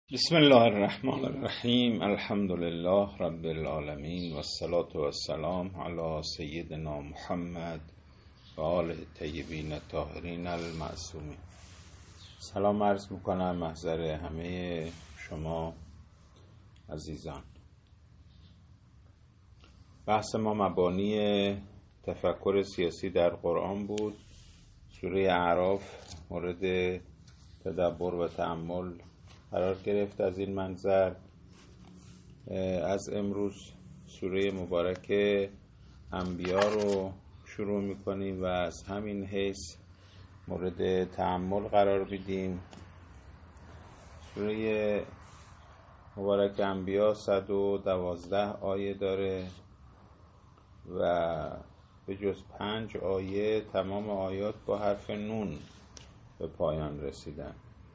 بسم الله الرحمن الرحیم. الحمد لله رب العالمین و الصلاة و السلام علی سیدنا محمد و آله الطیبین الطاهرین المعصومین. سلام عرض میکنم محضر همه شما عزیزان. بحث ما مبانی تفکر سیاسی در قرآن بود. سوره اعراف مورد تدبر و تأمل قرار گرفت. از این منظر از امروز سوره مبارک انبیا رو شروع میکنیم و از همین حیث مورد تأمل قرار میدیم. سوره مبارک انبیا 112 آیه داره و به جز 5 آیه تمام آیات با حرف نون به پایان رسیدن.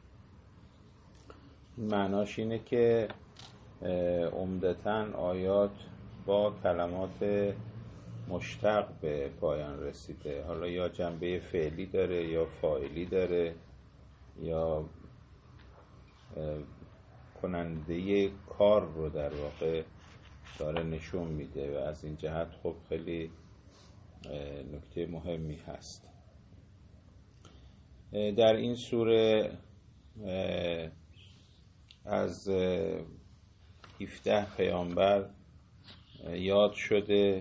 معناش اینه که عمدتاً آیات با کلمات مشتق به پایان رسیده. حالا یا جنبه فعلی داره یا فاعلی داره یا کننده کار رو در واقع داره نشون میده و از این جهت خب خیلی نکته مهمی هست. در این سوره از 17 پیامبر یاد شده.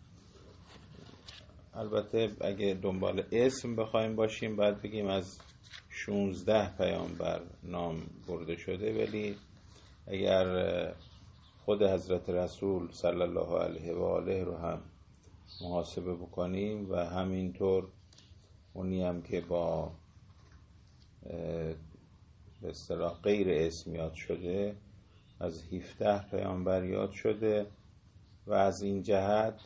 البته اگه دنبال اسم بخوایم باشیم باید بگیم از 16 پیامبر نام برده شده، ولی اگر خود حضرت رسول صلی الله علیه و آله رو هم محاسبه بکنیم و همینطور اونی هم که با به اصطلاح غیر اسم یاد شده، از 17 پیامبر یاد شده و از این جهت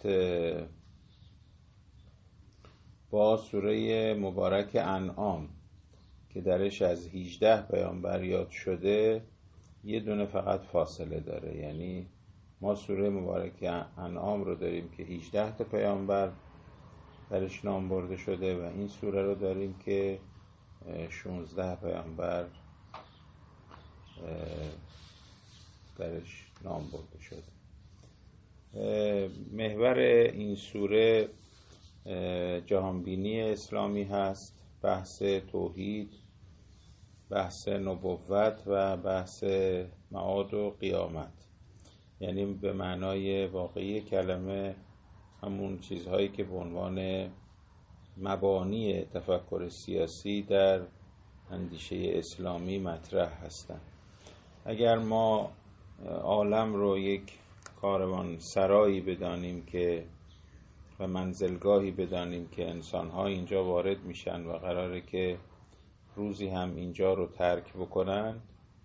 با سوره مبارک انعام که درش از 18 پیامبر یاد شده یه دونه فقط فاصله داره. یعنی ما سوره مبارک انعام رو داریم که 18 تا پیامبر درش نام برده شده و این سوره رو داریم که 16 پیامبر درش نام برده شده. محور این سوره جهانبینی اسلامی هست، بحث توحید، بحث نبوت و بحث معاد و قیامت. یعنی به معنای واقعی کلمه همون چیزهایی که به عنوان مبانی تفکر سیاسی در اندیشه اسلامی مطرح هستند. اگر ما عالم رو یک کاروان سرایی بدانیم که و منزلگاهی بدانیم که انسان‌ها اینجا وارد میشن و قراره که روزی هم اینجا رو ترک بکنن،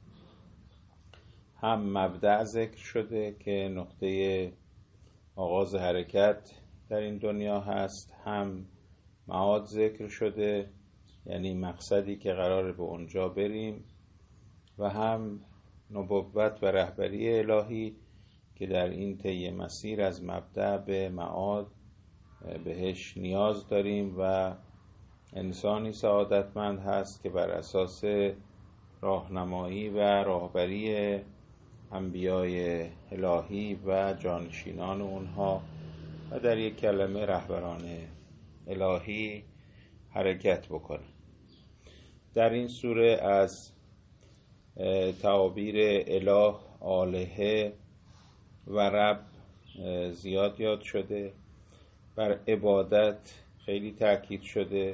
هم مبدأ ذکر شده که نقطه آغاز حرکت در این دنیا هست، هم معاد ذکر شده یعنی مقصدی که قراره به اونجا بریم، و هم نبوت و رهبری الهی که در این طی مسیر از مبدأ به معاد بهش نیاز داریم و انسانی سعادتمند هست که بر اساس راهنمایی و راهبری انبیای الهی و جانشینان اونها و در یک کلمه رهبران الهی حرکت بکنه. در این سوره از تعابیر اله، آلهه و رب زیاد یاد شده. بر عبادت خیلی تأکید شده،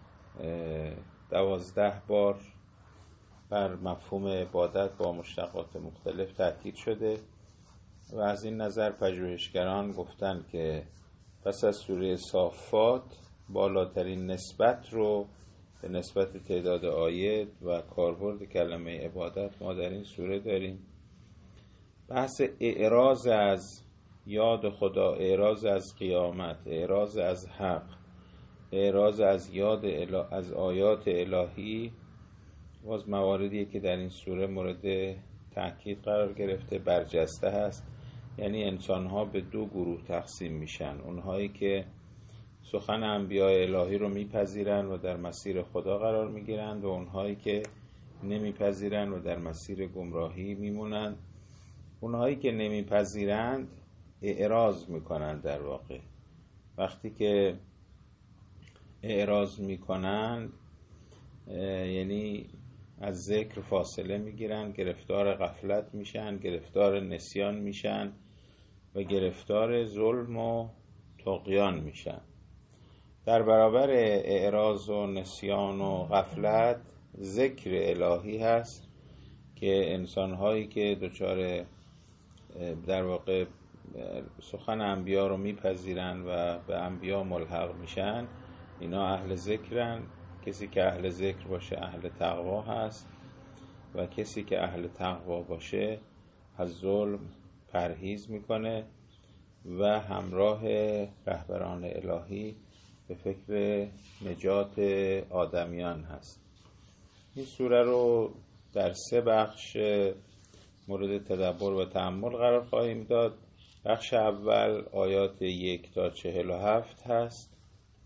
12 بار بر مفهوم عبادت با مشتقات مختلف تأکید شده و از این نظر پژوهشگران گفتن که پس از سوره صافات بالاترین نسبت رو به نسبت تعداد آیات و کاربرد کلمه عبادت ما در این سوره داریم. بحث اعراض از یاد خدا، اعراض از قیامت، اعراض از حق، اعراض از از آیات الهی باز مواردیه که در این سوره مورد تأکید قرار گرفته، برجسته هست. یعنی انسان‌ها به 2 گروه تقسیم میشن: اونهایی که سخن انبیاء الهی رو میپذیرن و در مسیر خدا قرار میگیرن و اونهایی که نمیپذیرند و در مسیر گمراهی میمونند. اونهایی که نمیپذیرند اعراض میکنند. در واقع وقتی که اعراض میکنند یعنی از ذکر فاصله میگیرن، گرفتار غفلت میشن، گرفتار نسیان میشن و گرفتار ظلم و طغیان میشن. در برابر اعراض و نسیان و غفلت ذکر الهی هست که انسانهایی که دچار در واقع سخن انبیا رو میپذیرن و به انبیا ملحق میشن، اینا اهل ذکرن. کسی که اهل ذکر باشه اهل تقوا هست و کسی که اهل تقوا باشه از ظلم پرهیز میکنه و همراه رهبران الهی به فکر نجات آدمیان هست. این سوره رو در 3 بخش مورد تدبر و تأمل قرار خواهیم داد. بخش اول آیات 1 تا 47 هست.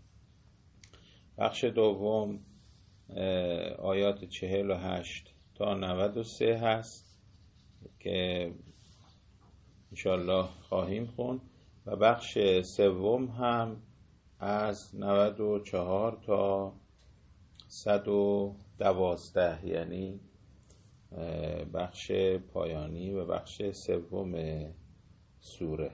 بخش دوم آیات 48 تا 93 هست که انشاءالله خواهیم خوند و بخش سوم هم از 94 تا 112 یعنی بخش پایانی و بخش سوم سوره.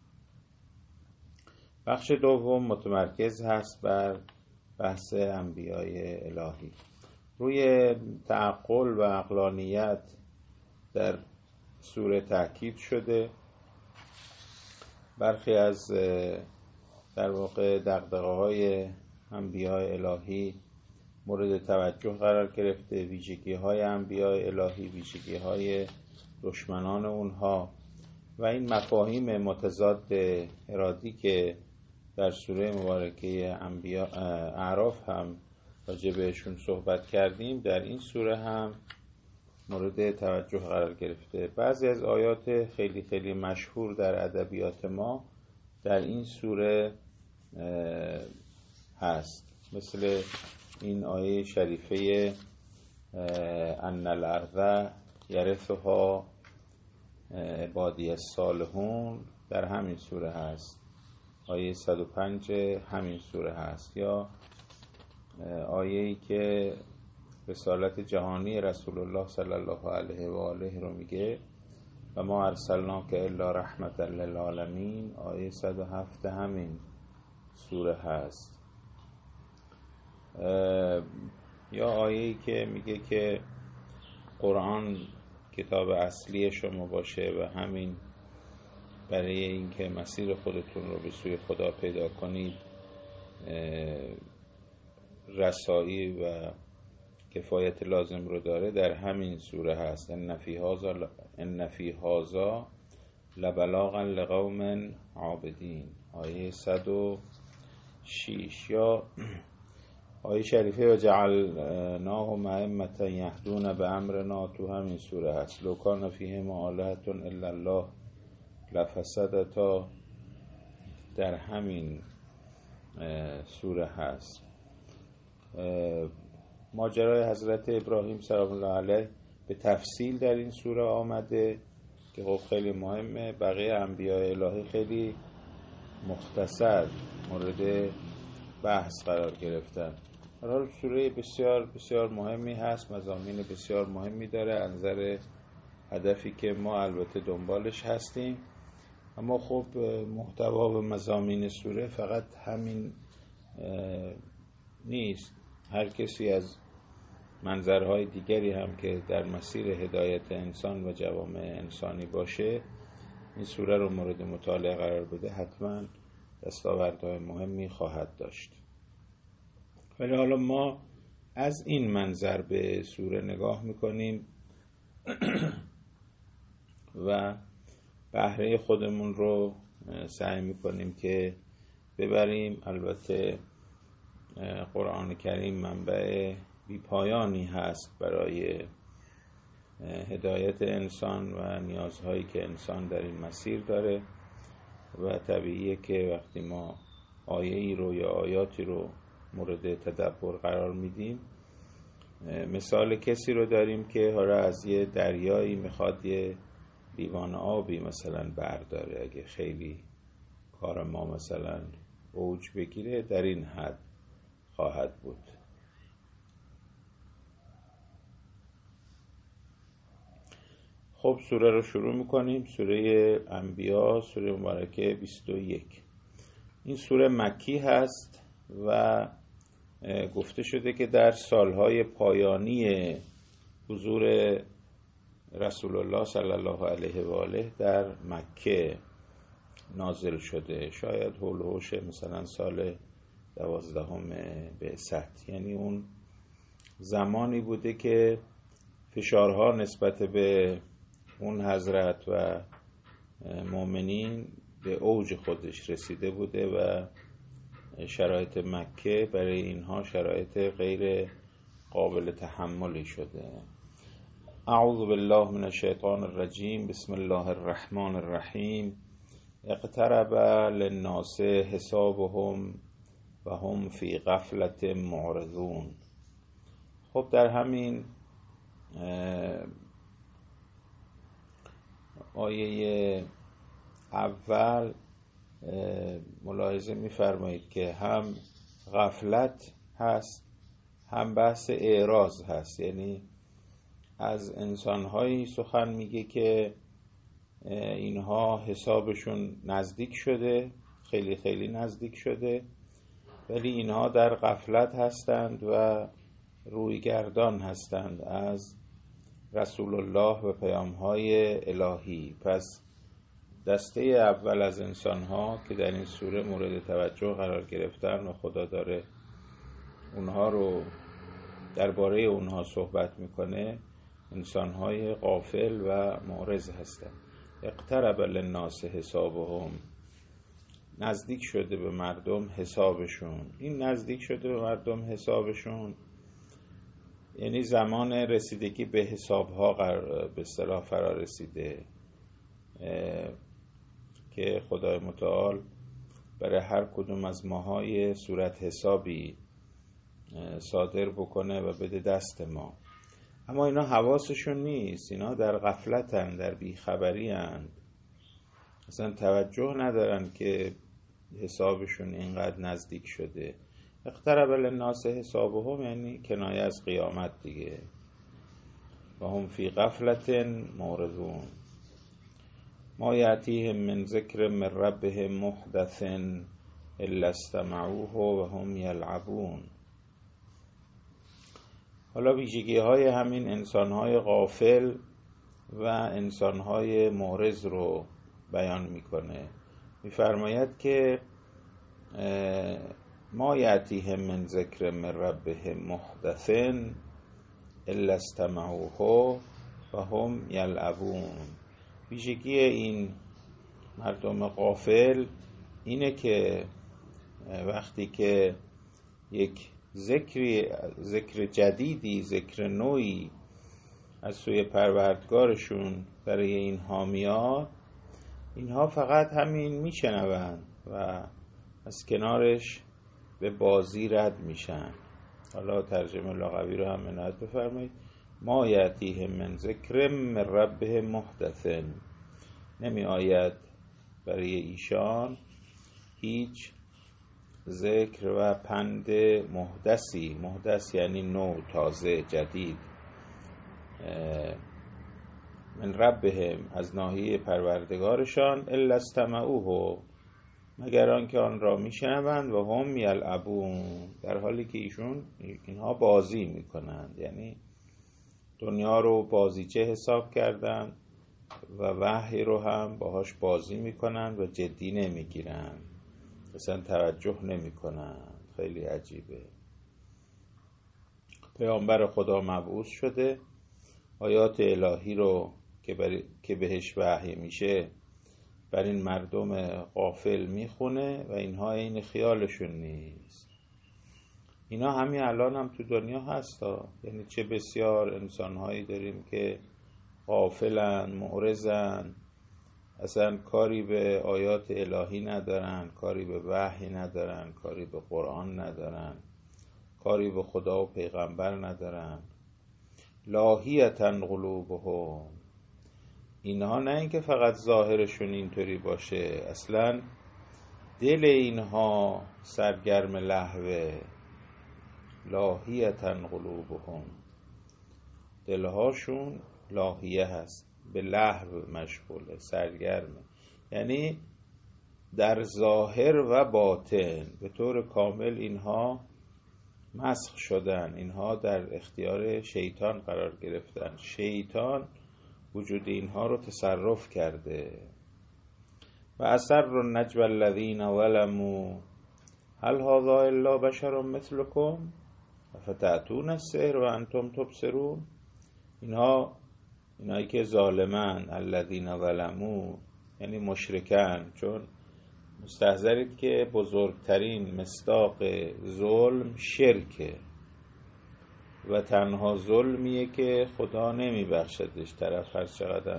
بخش دوم متمرکز هست بر بحث انبیای الهی. روی تعقل و عقلانیت در سوره تاکید شده. برخی از در واقع دغدغه‌های انبیای الهی مورد توجه قرار گرفته، ویژگی‌های انبیای الهی، ویژگی‌های دشمنان اونها و این مفاهیم متضاد ارادی که در سوره مبارکه اعراف هم راجع بهشون صحبت کردیم در این سوره هم مورد توجه قرار گرفته. بعضی از آیات خیلی خیلی مشهور در ادبیات ما در این سوره هست، مثل این آیه شریفه ان الارض یرثها عبادی الصالحون در همین سوره هست. آیه 105 همین سوره هست. یا آیه‌ای که رسالت جهانی رسول الله صلی الله علیه و آله رو میگه و ما ارسلناک الا رحمت للعالمین، آیه 107 همین سوره هست. یا آیه‌ای که میگه که قرآن کتاب اصلی شما باشه و همین برای اینکه مسیر خودتون رو به سوی خدا پیدا کنید رسایی و کفایت لازم رو داره، در همین سوره هست. ان فی هذا لبلاغا لقوم عابدین، آیه 106. یا آیه شریفه و جعلناهم ائمة یهدون بامرنا تو همین سوره هست. لو کان فیهم آلهة الا الله لفسدتا، در همین سوره هست. ماجرای حضرت ابراهیم سلام الله علیه به تفصیل در این سوره آمده که خب خیلی مهمه. بقیه انبیاء الهی خیلی مختصر مورد بحث قرار گرفتن. در حال سوره بسیار بسیار مهمی هست، مضامین بسیار مهمی داره از نظر هدفی که ما البته دنبالش هستیم. اما خب محتوا و مضامین سوره فقط همین نیست. هر کسی از منظرهای دیگری هم که در مسیر هدایت انسان و جوامع انسانی باشه این سوره رو مورد مطالعه قرار بده، حتما دستاوردهای مهمی خواهد داشت. ولی حالا ما از این منظر به سوره نگاه میکنیم و بهره خودمون رو سعی میکنیم که ببریم. البته قرآن کریم منبع بی پایانی هست برای هدایت انسان و نیازهایی که انسان در این مسیر داره و طبیعیه که وقتی ما آیه‌ای رو یا آیاتی رو مورد تدبر قرار میدیم مثال کسی رو داریم که حالا از یه دریایی میخواد یه لیوان آبی مثلا برداره، اگه خیلی کار ما مثلا اوج بگیره در این حد خواهد بود. خب سوره رو شروع میکنیم. سوره انبیا، سوره مبارکه 21. این سوره مکی هست و گفته شده که در سالهای پایانی حضور رسول الله صلی الله علیه و آله در مکه نازل شده. شاید حول و حوش مثلا سال 12 بعثت، یعنی اون زمانی بوده که فشارها نسبت به اون حضرت و مؤمنین به اوج خودش رسیده بوده و شرایط مکه برای اینها شرایط غیر قابل تحملی شده. اعوذ بالله من الشیطان الرجیم. بسم الله الرحمن الرحیم. اقترب للناس حسابهم و هم فی غفلت معرضون. خب در همین آیه اول ملاحظه می‌فرمایید که هم غفلت هست هم بحث اعراض هست، یعنی از انسان‌هایی سخن میگه که اینها حسابشون نزدیک شده، خیلی خیلی نزدیک شده، ولی اینها در غفلت هستند و رویگردان هستند از رسول الله و پیام‌های الهی. پس دسته اول از انسان‌ها که در این سوره مورد توجه قرار گرفتن و خدا داره اونها رو درباره اونها صحبت میکنه، انسان‌های غافل و معرض هستند. اقترب للناس حسابهم، نزدیک شده به مردم حسابشون. این نزدیک شده به مردم حسابشون یعنی زمان رسیدگی به حسابها به اصطلاح فرا رسیده که خدای متعال برای هر کدوم از ماهای صورت حسابی صادر بکنه و بده دست ما. اما اینا حواسشون نیست، اینا در غفلتن، در بیخبری هن، اصلا توجه ندارن که حسابشون اینقدر نزدیک شده. اقترب للناس حسابهم یعنی کنایه از قیامت دیگه. و هم فی غفلت معرضون. ما یأتیهم من ذکر من ربهم محدث الا استمعوه و هم یلعبون. حالا ویژگی های همین انسان‌های غافل و انسان‌های معرض رو بیان میکنه. میفرماید که ما یأتیهم من ذکر من ربهم محدث الا استمعوه و هم یلعبون. ویژگی این مردم غافل اینه که وقتی که یک ذکر جدیدی، ذکر نوعی از سوی پروردگارشون برای اینها میاد، اینها فقط همین میشنوند و از کنارش به بازی رد میشن. حالا ترجمه لغوی رو هم عنایت بفرمایید. ما یأتیهم من ذکر من ربهم محدث، نمی آید برای ایشان هیچ ذکر و پند محدثی. محدث یعنی نو، تازه، جدید. من ربهم از ناحیه پروردگارشان، الا استمعوه مگر آنکه آن را میشنوند، و هم یلعبون در حالی که اینها بازی میکنند، یعنی دنیا رو بازیچه حساب کردن و وحی رو هم باهاش بازی میکنن و جدی نمیگیرن، اصلا توجه نمیکنن. خیلی عجیبه. پیامبر خدا مبعوث شده، آیات الهی رو که بهش وحی میشه بر این مردم غافل میخونه و اینها این خیالشون نیست. اینا همین الان هم تو دنیا هستا، یعنی چه بسیار انسانهایی داریم که غافلن، معرضن، اصلا کاری به آیات الهی ندارن، کاری به وحی ندارن، کاری به قرآن ندارن، کاری به خدا و پیغمبر ندارن. لاهیتا قلوبهم، اینها نه اینکه فقط ظاهرشون اینطوری باشه، اصلا دل اینها سرگرم لهوه. لاهیتا قلوبهم، دلهاشون لاهیه هست، به لهو مشغوله، سرگرمه، یعنی در ظاهر و باطن به طور کامل اینها مسخ شدن، اینها در اختیار شیطان قرار گرفتن، شیطان وجود اینها رو تصرف کرده. و اسر النجوى الذین ظلموا هل هذا الا بشر مثلكم افتأتون السحر وانتم تبصرون. اینایی که ظالمن، الذین ظلموا یعنی مشرکن، چون مستحضرید که بزرگترین مصداق ظلم شرکه و تنها ظلمیه که خدا نمیبخشدش. طرف هر چقدر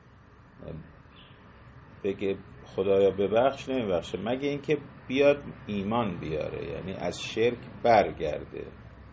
بگه خدایا ببخش، نمیبخشه مگه اینکه بیاد ایمان بیاره، یعنی از شرک برگرده.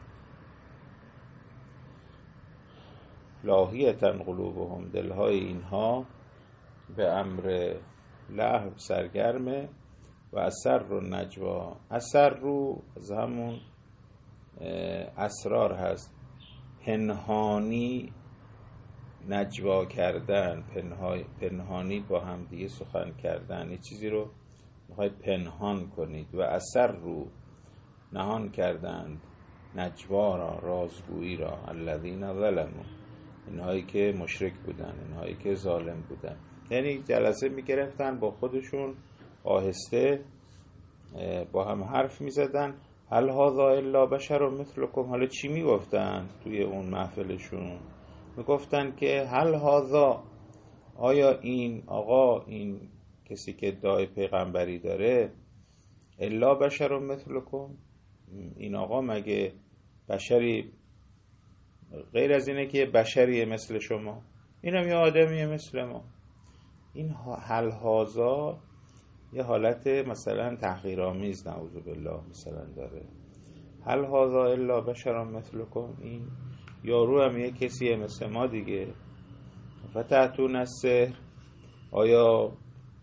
لاهیتا قلوبهم، دلهای اینها به امر لهو سرگرمه. و اسر النجوى، اسر رو از همون اسرار هست، پنهانی نجوا کردن، پنهانی با هم دیگه سخن کردن، یه چیزی رو میخواید پنهان کنید. و اسر رو نهان کردند، نجوا را، رازگویی را، الذین ظلموا، اینهایی که مشرک بودن، اینهایی که ظالم بودن. یعنی جلسه میگرفتن با خودشون آهسته با هم حرف میزدن، هل هذا الا بشر مثلكم. حالا چی میگفتن توی اون محفلشون؟ میگفتن که هل هذا، آیا این آقا، این کسی که ادعای پیغمبری داره، الا بشر مثلكم، این آقا مگه بشری غیر از اینه که بشریه مثل شما؟ اینم یه آدمیه مثل ما. این هل هذا یه حالت مثلا تحقیرآمیز نعوذ بالله مثلا داره. هل هذا الا بشر مثلكم، این یارو هم یه کسیه مثل ما دیگه. فتأتون السحر، آیا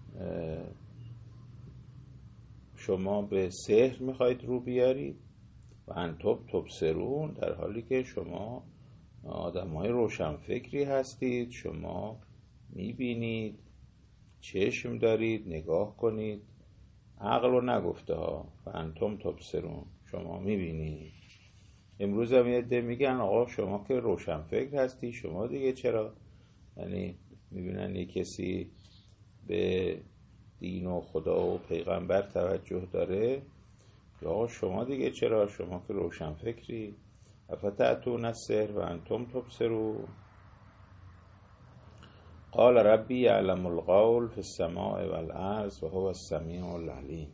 شما به سحر میخواید رو بیارید؟ و انتم تبصرون، در حالی که شما آدم‌های روشنفکری هستید، شما میبینید، چشم دارید، نگاه کنید. عقل رو نگفته ها، و انتم تبصرون، شما میبینید. امروز هم یه ده میگن آقا شما که روشنفکر هستی، شما دیگه چرا، یعنی میبینن یه کسی به دین و خدا و پیغمبر توجه داره، یا آقا شما دیگه چرا، شما که روشنفکری. افتأتون السحر و انتم تبصرون. قال ربی یعلم القول فی السماء والارض و هو السمیع العلیم.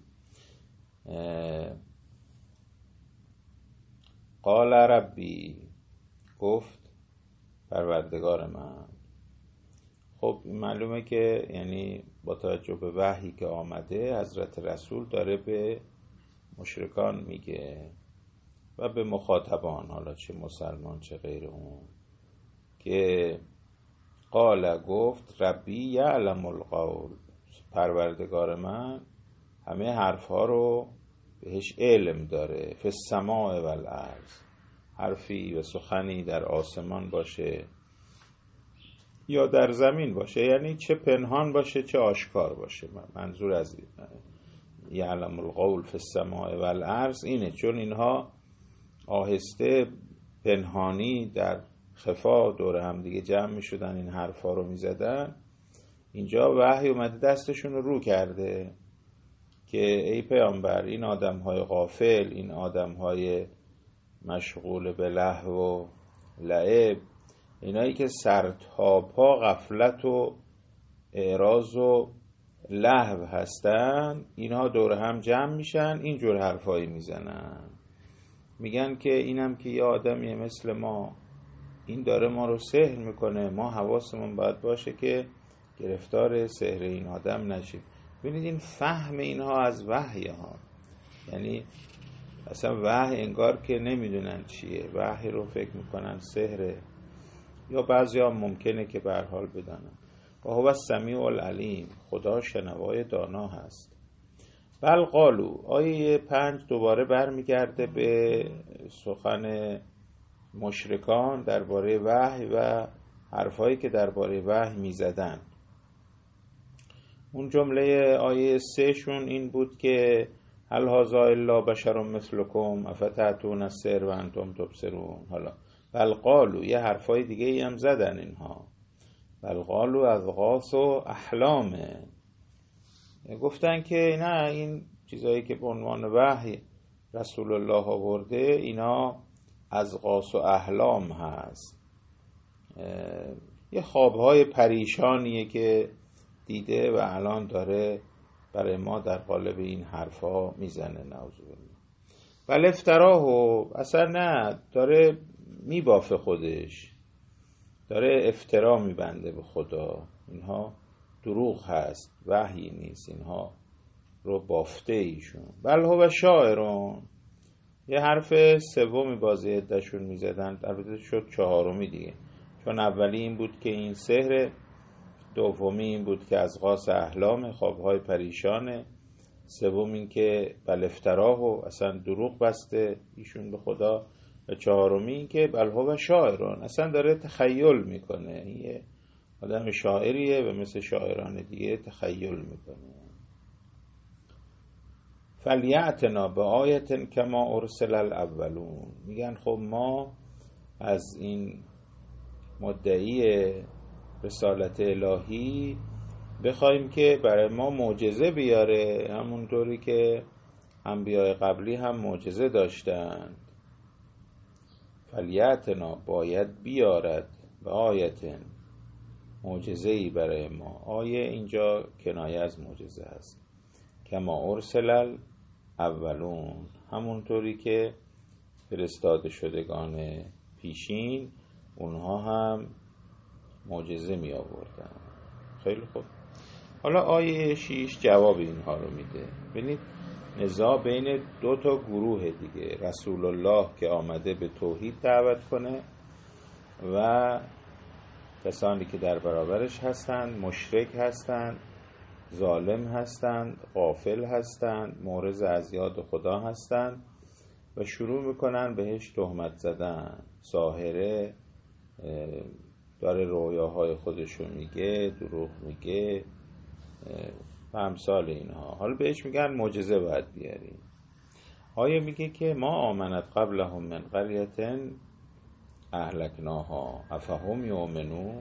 قال ربی، گفت پروردگار من. خب معلومه که یعنی با توجه به وحی که آمده، حضرت رسول داره به مشرکان میگه و به مخاطبان، حالا چه مسلمان چه غیر اون، که قال، گفت ربی یعلم القول، پروردگار من همه حرفها رو بهش علم داره. فی السماء والارض، حرفی و سخنی در آسمان باشه یا در زمین باشه، یعنی چه پنهان باشه چه آشکار باشه. منظور از یعلم القول فی السماء والارض اینه، چون اینها آهسته پنهانی در خفا دور هم دیگه جمع می شدن، این حرفا رو می زدن. اینجا وحی اومده دستشون رو کرده که ای پیامبر، این آدم های غافل، این آدم های مشغول به لهو و لعب، اینایی که سرتاپا غفلت و اعراض و لهو هستن، اینها دور هم جمع میشن، اینجور حرفایی میزنن، میگن که اینم که یه آدمیه مثل ما، این داره ما رو سحر میکنه، ما حواسمون باید باشه که گرفتار سحر این آدم نشیم. ببینید این فهم اینها از وحی ها، یعنی اصلا وحی انگار که نمیدونن چیه، وحی رو فکر میکنن سحره. یا بعضی هم ممکنه که به هر حال بدانن. و هو السمیع العلیم، خدا شنوای دانا هست. بل قالو، آیه 5 دوباره برمیگرده به سخن مشرکان درباره وحی و حرفایی که درباره وحی میزدن. اون جمله آیه 3 شون این بود که هل هذا الا بشر مثلکم افتأتون السحر و انتم تبصرون. حالا بل قالو یه حرفای دیگه ای هم زدن اینها. بل قالو اضغاث و احلامه، گفتن که نه، این چیزایی که به عنوان وحی رسول الله آورده اینا اضغاث و احلام هست، یه خوابهای پریشانیه که دیده و الان داره برای ما در قالب این حرفا میزنه. نعوذ بالله. بل افتراه، اصلا نه، داره میبافه، خودش داره افترا میبنده به خدا. اینها دروغ هست، وحی نیست، اینها رو بافته ایشون. بل هو شاعرون، یه حرف سومی بازی عده‌شون میزدن، البته شد چهارمی دیگه، چون اولی این بود که این سحر، دومی این بود که از غاص احلام، خوابهای پریشانه، سوم این که بل افتراه و اصلا دروغ بسته ایشون به خدا، و چهارمی این که بل هو شاعرون، اصلا داره تخیل میکنه، یه آدم شاعریه و مثل شاعران دیگه تخیل میکنه. فلیأتنا بآیة کما ارسل الاولون، میگن خب ما از این مدعی رسالت الهی بخوایم که برای ما معجزه بیاره، همونطوری که انبیاء قبلی هم معجزه داشتند. فلیأتنا، باید بیارد، به آیتن، معجزه‌ای برای ما. آیه اینجا کنایه از معجزه است. کما ارسل اولون، همونطوری که فرستاده شدگان پیشین اونها هم معجزه می آوردن. خیلی خوب. حالا آیه 6 جواب اینها رو میده. ببینید نزاع بین دو تا گروه دیگه، رسول الله که آمده به توحید دعوت کنه و کسانی که در برابرش هستند، مشرک هستند، ظالم هستند، غافل هستند، معرض از یاد خدا هستند و شروع میکنن بهش تهمت زدن. ساحره، داره رویاهای خودشو میگه، دروغ میگه و امثال اینها. حالا بهش میگن معجزه باید بیاریم. آیه میگه که ما آمنت قبلهم من قریة اهلکناها افهم یؤمنون.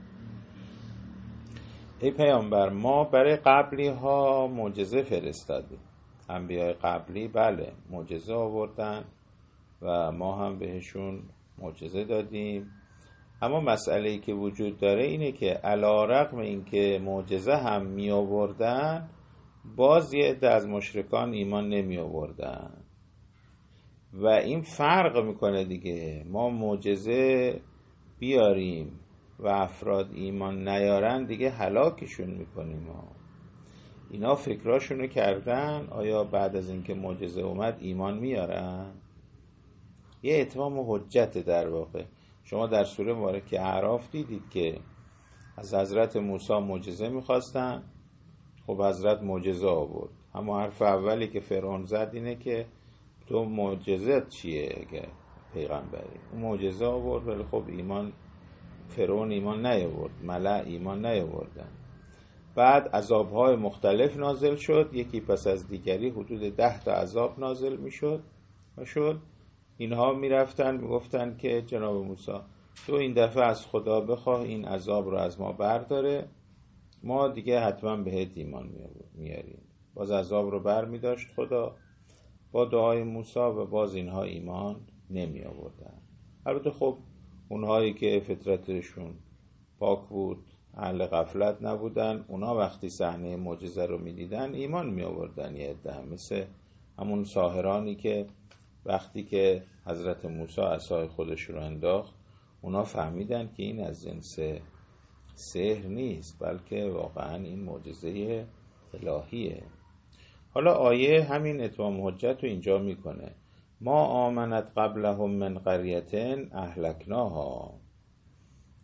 ای پیامبر، ما برای قبلی ها معجزه فرستادیم. انبیاء قبلی بله معجزه آوردن و ما هم بهشون معجزه دادیم، اما مسئله‌ای که وجود داره اینه که علی‌رغم اینکه معجزه هم می آوردن، باز یه عده از مشرکان ایمان نمی آوردن و این فرق میکنه دیگه. ما معجزه بیاریم و افراد ایمان نیارن، دیگه هلاکشون میکنیم. اینا فکراشونو کردن آیا بعد از اینکه معجزه اومد ایمان میارن؟ یه اتمام حجت در واقع. شما در سوره مبارکه اعراف دیدید که از حضرت موسی معجزه میخواستن، خب حضرت معجزه آورد. اما حرف اولی که فرعون زد اینه که تو معجزت چیه اگه پیغمبری؟ اون معجزه آورد ولی خب فرعون ایمان نیاورد، ملأ ایمان نیاوردن. بعد عذابهای مختلف نازل شد، یکی پس از دیگری، حدود 10 تا عذاب نازل میشد و اینها میرفتن میگفتن که جناب موسی تو این دفعه از خدا بخواه این عذاب رو از ما برداره، ما دیگه حتما بهت ایمان میاریم. باز عذاب رو بر میداشت خدا با دعای موسی و باز اینها ایمان نمی آوردن. البته خب اونهایی که فطرتشون پاک بود، اهل غفلت نبودن، اونا وقتی صحنه معجزه رو میدیدن ایمان می آوردن. یه عده مثل همون ساحرانی که وقتی که حضرت موسی عصای خودش رو انداخت، اونا فهمیدن که این از جنس سحر نیست بلکه واقعا این معجزه الهیه. حالا آیه همین اتمام حجت رو اینجا میکنه. ما آمنت قبلهم من قریة اهلکناها.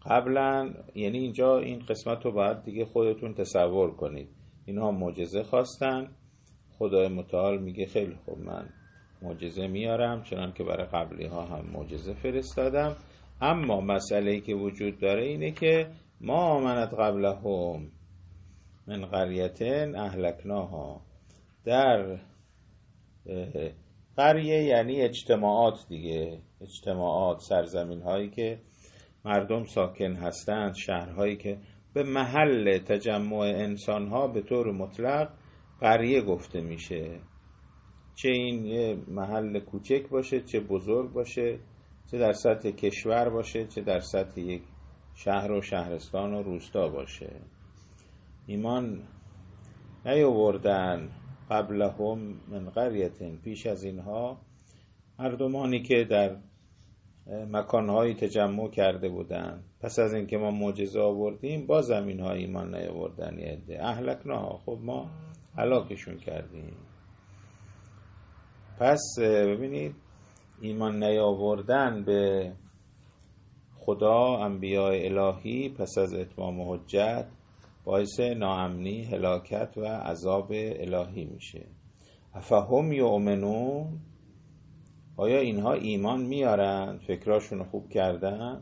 قبلا، یعنی اینجا این قسمت رو باید دیگه خودتون تصور کنید. اینها معجزه خواستن، خدای متعال میگه خیلی خوب، من معجزه میارم، چنان که برای قبلی ها هم معجزه فرستادم. اما مسئله‌ای که وجود داره اینه که ما آمنت قبلهم من قریة اهلکناها. در قریه یعنی اجتماعات دیگه، اجتماعات، سرزمین هایی که مردم ساکن هستند، شهرهایی که به محل تجمع انسان ها به طور مطلق قریه گفته میشه. چه این یه محل کوچک باشه، چه بزرگ باشه، چه در سطح کشور باشه، چه در سطح یک شهر و شهرستان و روستا باشه. ایمان نیاوردن قبلهم من قریة، پیش از اینها مردمانی که در مکانهایی تجمع کرده بودن، پس از اینکه ما معجزه آوردیم با زمین ها ایمان نیاوردن. یه اهلکناها، خب ما هلاکشون کردیم. پس ببینید ایمان نیاوردن به خدا، انبیاء الهی، پس از اتمام حجت باعث ناامنی، هلاکت و عذاب الهی میشه. افهم یؤمنون، آیا اینها ایمان میارن؟ فکراشون خوب کردن؟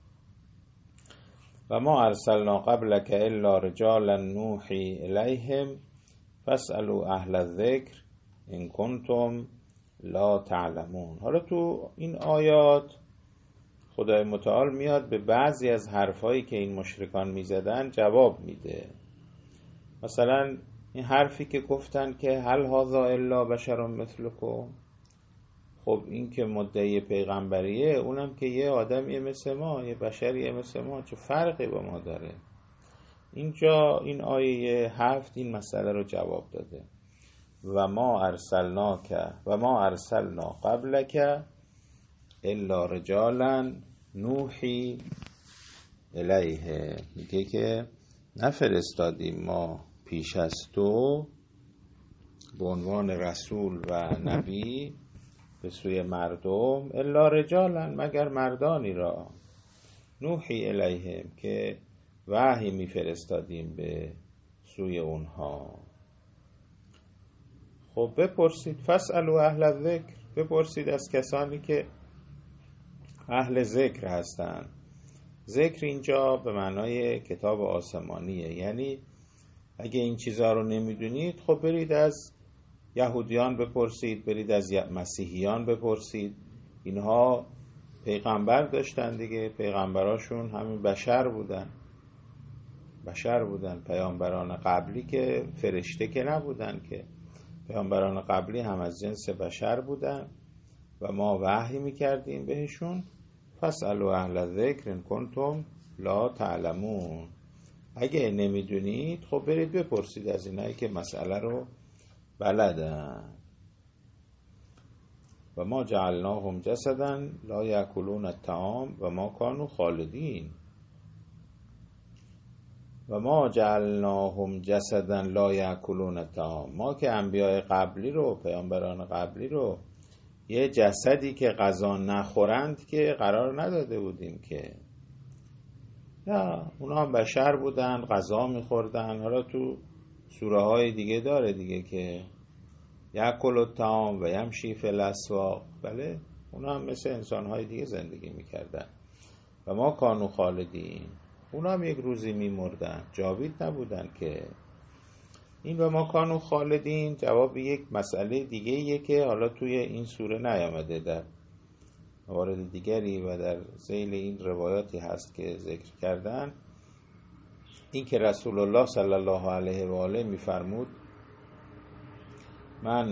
و ما ارسلنا قبلک الا رجالا نوحی الیهم فاسألوا اهل الذکر ان کنتم لا تعلمون. حالا تو این آیات خدای متعال میاد به بعضی از حرفایی که این مشرکان میزدن جواب میده. مثلا این حرفی که گفتن که هل هذا الا بشر مثلکم، خب این که مدعی پیغمبریه، اونم که یه آدمیه مثل ما، یه بشریه مثل ما، چه فرقی با ما داره؟ اینجا این آیه 7 این مسئله رو جواب داده. و ما ارسلنا قبلک الا رجالا نوحی الیه، میگه که نفرستادیم ما پیش از تو به عنوان رسول و نبی به سوی مردم الا رجالا، مگر مردانی را، نوحی الیهم، که وحی میفرستادیم به سوی اونها. خب بپرسید، فاسألوا اهل الذکر، بپرسید از کسانی که اهل ذکر هستند. ذکر اینجا به معنای کتاب آسمانیه، یعنی اگه این چیزها رو نمیدونید خب برید از یهودیان بپرسید، برید از مسیحیان بپرسید. اینها پیغمبر داشتن دیگه، پیغمبراشون همین بشر بودن. پیامبران قبلی که فرشته که نبودن، که پیامبران قبلی هم از جنس بشر بودن و ما وحی میکردیم بهشون. فاسألوا اهل الذکر ان کنتم لا تعلمون، اگه نمیدونید خب برید بپرسید از اینایی که مسئله رو بلدن. و ما جعلناهم جسدا لا یاکلون الطعام و ما کانوا خالدین. و ما جعلناهم جسدا لا یاکلون الطعام، ما که انبیاء قبلی رو، پیامبران قبلی رو، یه جسدی که غذا نخورند که قرار نداده بودیم که. نه، اونا هم بشر بودن، غذا میخوردن. حالا تو سوره های دیگه داره دیگه که یاکل الطعام و یمشی فی الاسواق، بله اونا هم مثل انسان های دیگه زندگی میکردن. و ما کانوا خالدین، اونا هم یک روزی میمردن، جاوید نبودن که. این و ما کانوا خالدین جواب یک مسئله دیگه ایه که حالا توی این سوره نیامده، در موارد دیگری و در ذیل این روایاتی هست که ذکر کردن. این که رسول الله صلی الله علیه و آله میفرمود من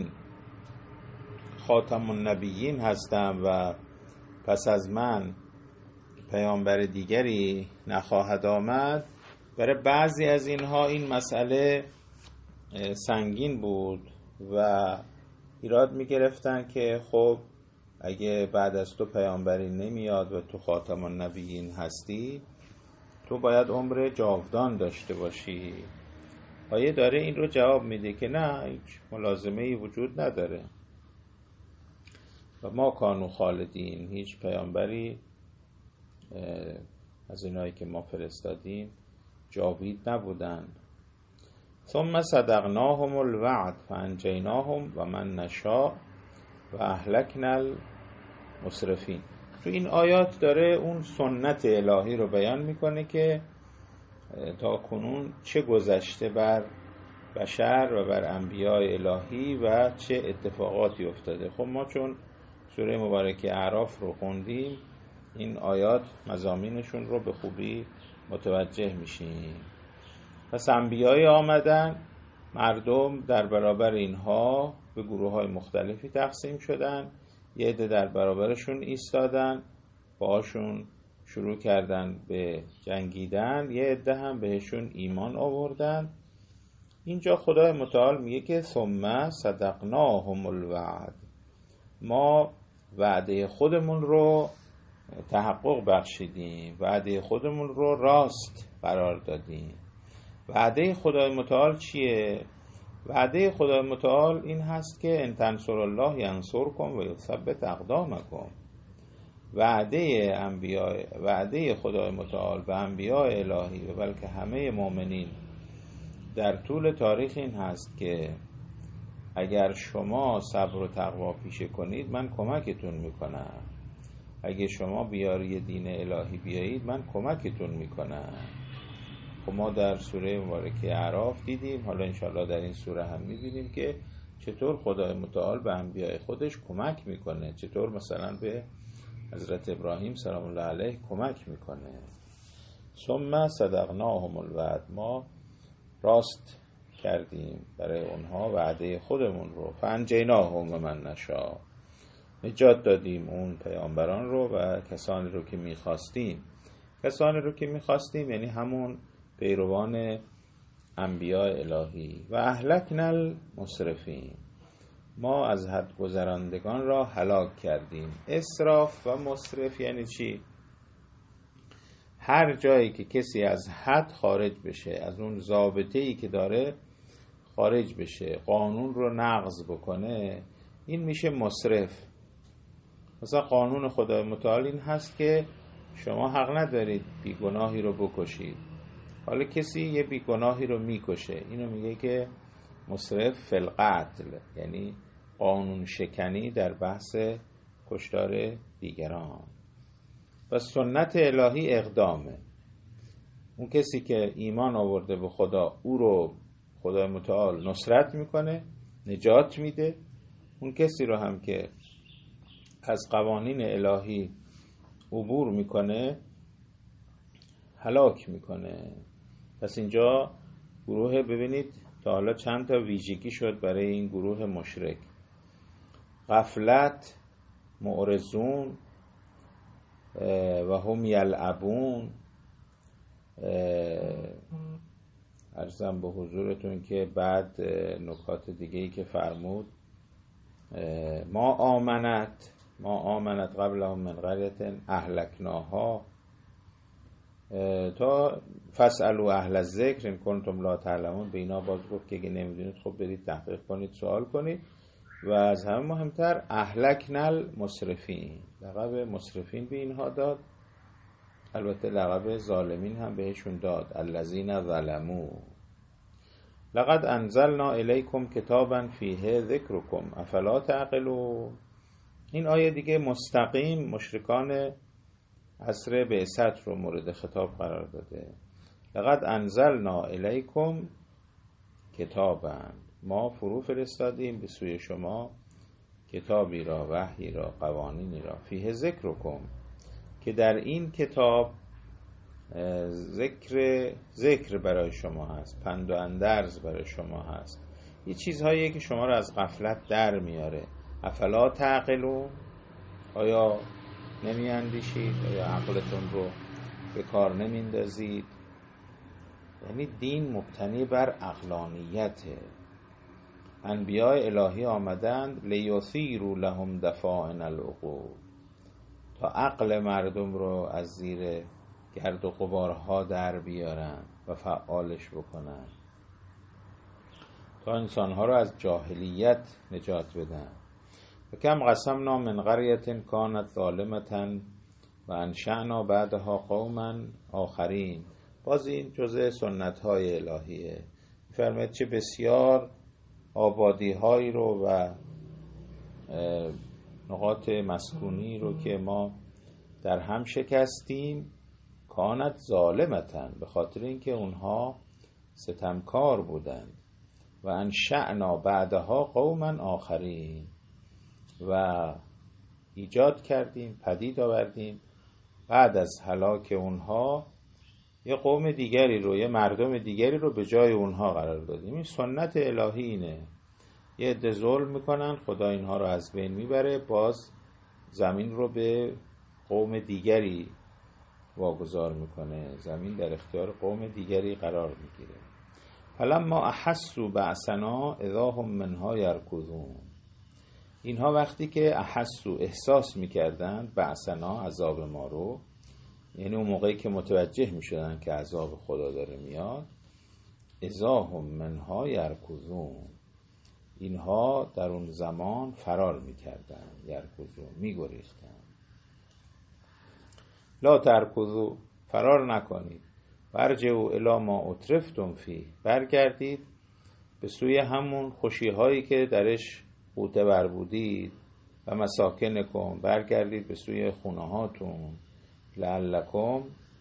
خاتم النبیین هستم و پس از من پیامبر دیگری نخواهد آمد، برای بعضی از اینها این مسئله سنگین بود و ایراد میگرفتن که خب اگه بعد از تو پیامبری نمیاد و تو خاتم النبیین هستی، تو باید عمر جاودان داشته باشی. آیه داره این رو جواب میده که نه، هیچ ملازمه‌ای وجود نداره. و ما کانوا خالدین، هیچ پیامبری از اینایی که ما فرستادیم جاوید نبودن. ثم صدقناهم الوعد فانجیناهم و من نشاء و اهلکنا المسرفین. تو این آیات داره اون سنت الهی رو بیان میکنه که تا کنون چه گذشته بر بشر و بر انبیاء الهی و چه اتفاقاتی افتاده. خب ما چون سوره مبارکه اعراف رو خوندیم این آیات مضامینشون رو به خوبی متوجه میشیم. پس انبیاء آمدن، مردم در برابر اینها به گروه های مختلفی تقسیم شدن، یه عده در برابرشون ایستادن، باهاشون شروع کردن به جنگیدن، یه عده هم بهشون ایمان آوردن. اینجا خدای متعال میگه که ثم صدقناهم الوعد، ما وعده خودمون رو تحقق بخشیدیم، وعده خودمون رو راست قرار دادیم. وعده خدای متعال چیه؟ وعده خدای متعال این هست که ان تنصروا الله ینصرکم و یثبت اقدامکم. وعده خدای متعال و انبیاء الهی و بلکه همه مؤمنین در طول تاریخ این هست که اگر شما صبر و تقوا پیشه کنید من کمکتون میکنم، اگه شما بیاری دین الهی بیایید من کمکتون میکنم. خب ما در سوره مبارکه اعراف دیدیم، حالا انشاءالله در این سوره هم میبینیم که چطور خدای متعال به انبیاء خودش کمک میکنه، چطور مثلا به حضرت ابراهیم سلام الله علیه کمک میکنه. ثم صدقناهم الوعد، ما راست کردیم برای اونها وعده خودمون رو. فانجیناهم و من نشاء، نجات دادیم اون پیامبران رو و کسانی رو که میخواستیم. کسانی رو که میخواستیم یعنی همون پیروان انبیاء الهی. و اهلکنا المسرفین، ما از حد گذراندگان را هلاک کردیم. اسراف و مسرف یعنی چی؟ هر جایی که کسی از حد خارج بشه، از اون ضابطه‌ای که داره خارج بشه، قانون رو نقض بکنه، این میشه مسرف. مثلا قانون خدای متعال این هست که شما حق ندارید بیگناهی رو بکشید، حالا کسی یه بیگناهی رو میکشه، اینو میگه که مسرف فی القتل، یعنی قانون شکنی در بحث کشتار دیگران. و سنت الهی اقدامه. اون کسی که ایمان آورده به خدا او رو خدای متعال نصرت میکنه، نجات میده. اون کسی رو هم که از قوانین الهی عبور میکنه هلاک میکنه. پس اینجا گروه، ببینید تا حالا چند تا ویژگی شد برای این گروه مشرک: غفلت، معرضون و هم یلعبون. عرضم به حضورتون که بعد نکات دیگه‌ای که فرمود ما آمنت قبلهم من قریة اهلکناها تا فاسألوا اهل الذکر ان کنتم لا تعلمون. به اینا باز گفت که اگه نمیدونید خب برید تحقیق کنید، سوال کنید. و از همه مهمتر اهلکنا المسرفین، لقب مسرفین به اینها داد، البته لقب ظالمین هم بهشون داد، الذین ظلموا. لقد انزلنا الیکم کتابا فیه ذکرکم افلا تعقلون. این آیه دیگه مستقیم مشرکان عصر بعثت رو مورد خطاب قرار داده. لقد انزلنا الیکم کتابا، ما فرو فرستادیم به سوی شما کتابی را، وحی را، قوانینی را، فیه ذکرکم، که در این کتاب ذکر برای شما هست، پند و اندرز برای شما هست، یه چیزهایی که شما را از غفلت در میاره. افلا تعقلون، آیا نمی اندیشید؟ آیا عقلتون رو به کار نمیندازید؟ یعنی دین مبتنی بر عقلانیته. انبیاء الهی آمدند لیثیروا لهم دفائن العقول، تا عقل مردم رو از زیر گرد و غبارها در بیارن و فعالش بکنن، تا انسانها رو از جاهلیت نجات بدن. و کم قسمنا من قریة کانت ظالمة و انشأنا بعدها قوما آخرین. باز این جزء سنت های الهیه. فرماید چه بسیار آبادی هایی رو و نقاط مسکونی رو که ما در هم شکستیم، کانت ظالمتن، به خاطر اینکه اونها ستمکار بودند. و انشأنا بعدها قوما آخرین، و ایجاد کردیم، پدید آوردیم بعد از هلاک اونها یه قوم دیگری رو، یه مردم دیگری رو به جای اونها قرار دادیم. این سنت الهی اینه. یه عده ظلم میکنن، خدا اینها رو از بین میبره، باز زمین رو به قوم دیگری واگذار میکنه، زمین در اختیار قوم دیگری قرار میگیره. فلما احسوا بأسنا اذا هم منها یرکضون. اینها وقتی که احسوا، احساس میکردن، بأسنا، عذاب ما رو، یعنی اون موقعی که متوجه میشدن که عذاب خدا داره میاد، اذا هم منها یرکضون، اینها در اون زمان فرار میکردن، یرکضون، میگریختن. لا ترکضوا، فرار نکنید، ورجعوا الی ما اترفتم فیه، برگردید به سوی همون خوشی هایی که درش غوطه ور بودید، و مساکنکم، برگردید به سوی خونه هاتون، لعلکم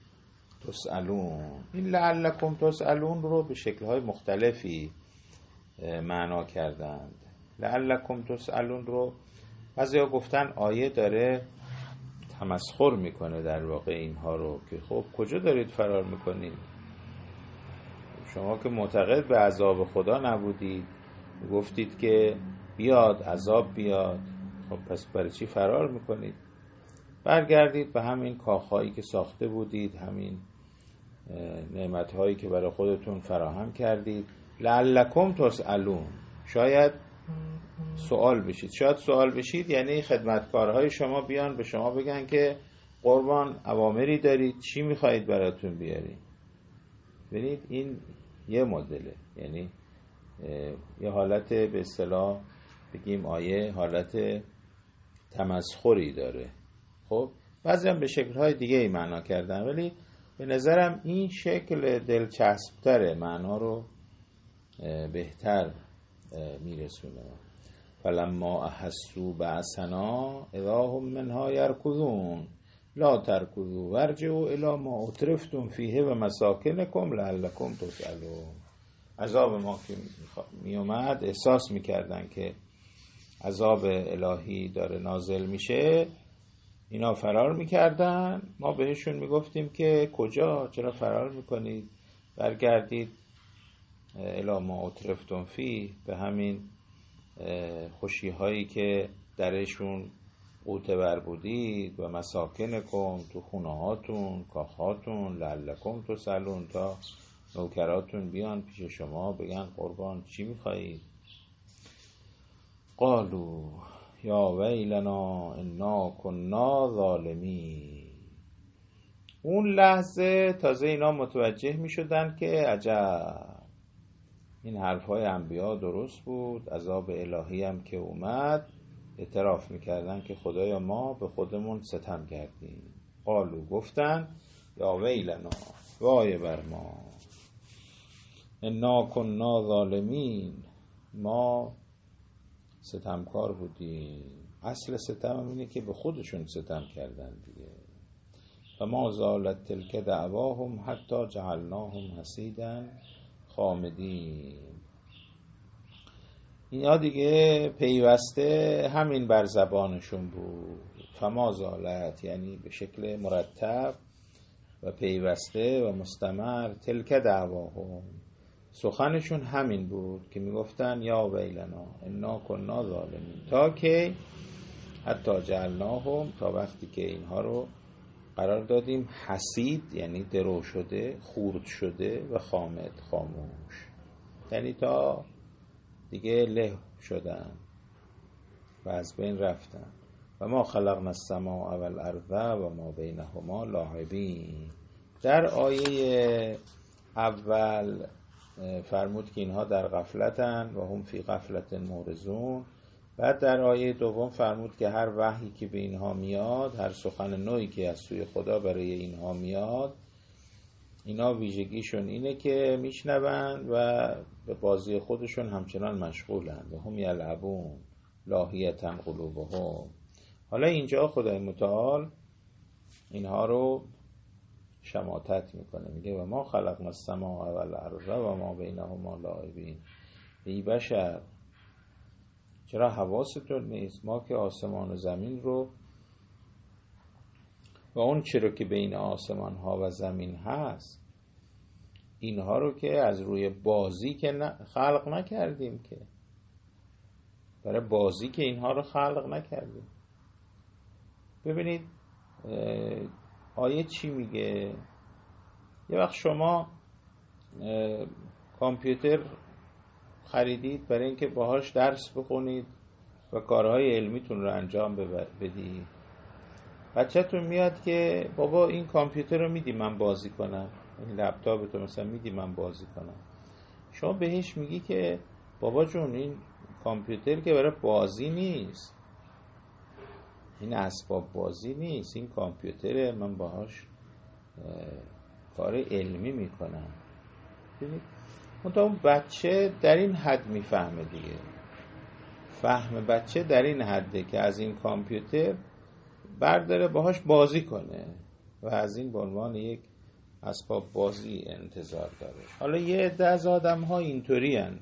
تسألون. این لعلکم تسألون رو به شکل‌های مختلفی معنا کردند. لعلکم تسألون رو بعضیا گفتن آیه داره تمسخر میکنه در واقع اینها رو، که خب کجا دارید فرار میکنید؟ شما که معتقد به عذاب خدا نبودید، گفتید که بیاد عذاب بیاد، خب پس برای چی فرار میکنید؟ برگردید به همین کاخهایی که ساخته بودید، همین نعمتهایی که برای خودتون فراهم کردید. لعلکم تسألون، شاید سوال بشید. شاید سوال بشید یعنی خدمتکارهای شما بیان به شما بگن که قربان اوامری دارید، چی میخواهید براتون بیاریم؟ ببینید این یه مدله، یعنی یه حالت به اصطلاح بگیم آیه حالت تمسخری داره. خب بعضی هم به شکل‌های دیگه ای معنا کردن، ولی به نظرم این شکل دلچسب‌تره، معنا رو بهتر میرسونه. فلما احسوا بأسنا اذا هم منها یرکضون لا ترکضوا وارجعوا الی ما اترفتم فیه و مساکنکم لعلکم تسألون. عذاب ما که می اومد، احساس میکردن که عذاب الهی داره نازل میشه، اینا فرار میکردن. ما بهشون میگفتیم که کجا، چرا فرار میکنید؟ برگردید الی ما اترفتم فیه، به همین خوشی هایی که درشون غوطه ور بودید، و مساکنکم، تو خونه هاتون، کاخ هاتون، لعلکم تسألون، تا نوکراتون بیان پیش شما بگن قربان چی میخوایید؟ قالوا یا ویلنا انا کنا ظالمین. اون لحظه تازه اینا متوجه میشدن که عجب، این حرفهای انبیا درست بود، عذاب الهی هم که اومد اعتراف میکردن که خدایا ما به خودمون ستم کردیم. قالو، گفتن یا ویلنا، وای بر ما، انا کنا ظالمین، ما ستمکار بودیم. اصل ستم اینه که به خودشون ستم کردن دیگه. فما زالت تلک دعواهم حتی جعلناهم حصیدا خامدین. اینا دیگه پیوسته همین بر زبانشون بود. فما زالت یعنی به شکل مرتب و پیوسته و مستمر، تلک دعواهم، سخنشون همین بود که میگفتن یا ویلنا انا کنا ظالمین، تا که حتی جعلناهم، تا وقتی که اینها رو قرار دادیم حصید، یعنی درو شده، خورد شده، و خامد، خاموش، یعنی تا دیگه له شدن و از بین رفتن. و ما خلقنا السماء والارض و ما بینهما لاعبین. در آیه اول فرمود که اینها در غفلتن و هم فی غفلت معرضون، بعد در آیه دوم فرمود که هر وحی که به اینها میاد، هر سخن نوعی که از سوی خدا برای اینها میاد، اینا ویژگیشون اینه که میشنوند و به بازی خودشون همچنان مشغولند. و هم یلعبون لاهیتا قلوبهم. حالا اینجا خدای متعال اینها رو شماتت میکنه، میگه و ما خلقنا السماء والارض و ما بینهما لاعبین. ای بشر، چرا حواستون نیست؟ ما که آسمان و زمین رو و اون چرا که بین آسمان ها و زمین هست، اینها رو که از روی بازی که خلق نکردیم، که برای بازی که اینها رو خلق نکردیم. ببینید آیه چی میگه؟ یه وقت شما کامپیوتر خریدید برای اینکه باهاش درس بخونید و کارهای علمیتون رو انجام بدید. بچه‌تون میاد که بابا این کامپیوتر رو میدی من بازی کنم، این لپتاپ تو مثلا میدی من بازی کنم. شما بهش میگی که بابا جون این کامپیوتر که برای بازی نیست، این اسباب بازی نیست، این کامپیوتره، من باهاش کار علمی میکنم. ببینید اون بچه در این حد میفهمه دیگه. فهم بچه در این حده که از این کامپیوتر برداره باهاش بازی کنه و از این به عنوان یک اسباب بازی انتظار داره. حالا یه عده از آدم ها اینطوری هن.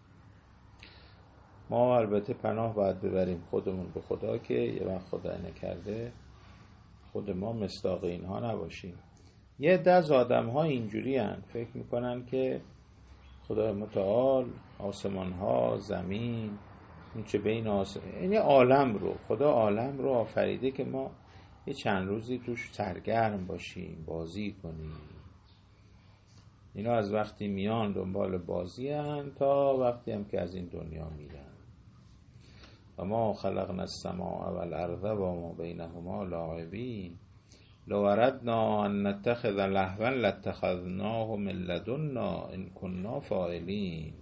ما البته پناه باید ببریم خودمون به خدا که یه وقت خدا نکرده خود ما مصداق اینها نباشیم. یه عده از آدم ها اینجوری هن، فکر میکنن که خدا متعال آسمان ها، زمین، این چه بین این عالم رو، خدا عالم رو آفریده که ما یه چند روزی توش سرگرم باشیم، بازی کنیم. اینا از وقتی میان دنبال بازی هن تا وقتی هم که از این دنیا میرن. و ما خلقنا السماء والارض و ما بینهما لاعبین لو اردنا ان نتخذ لهوا لاتخذناه من لدنا ان كنا فاعلین.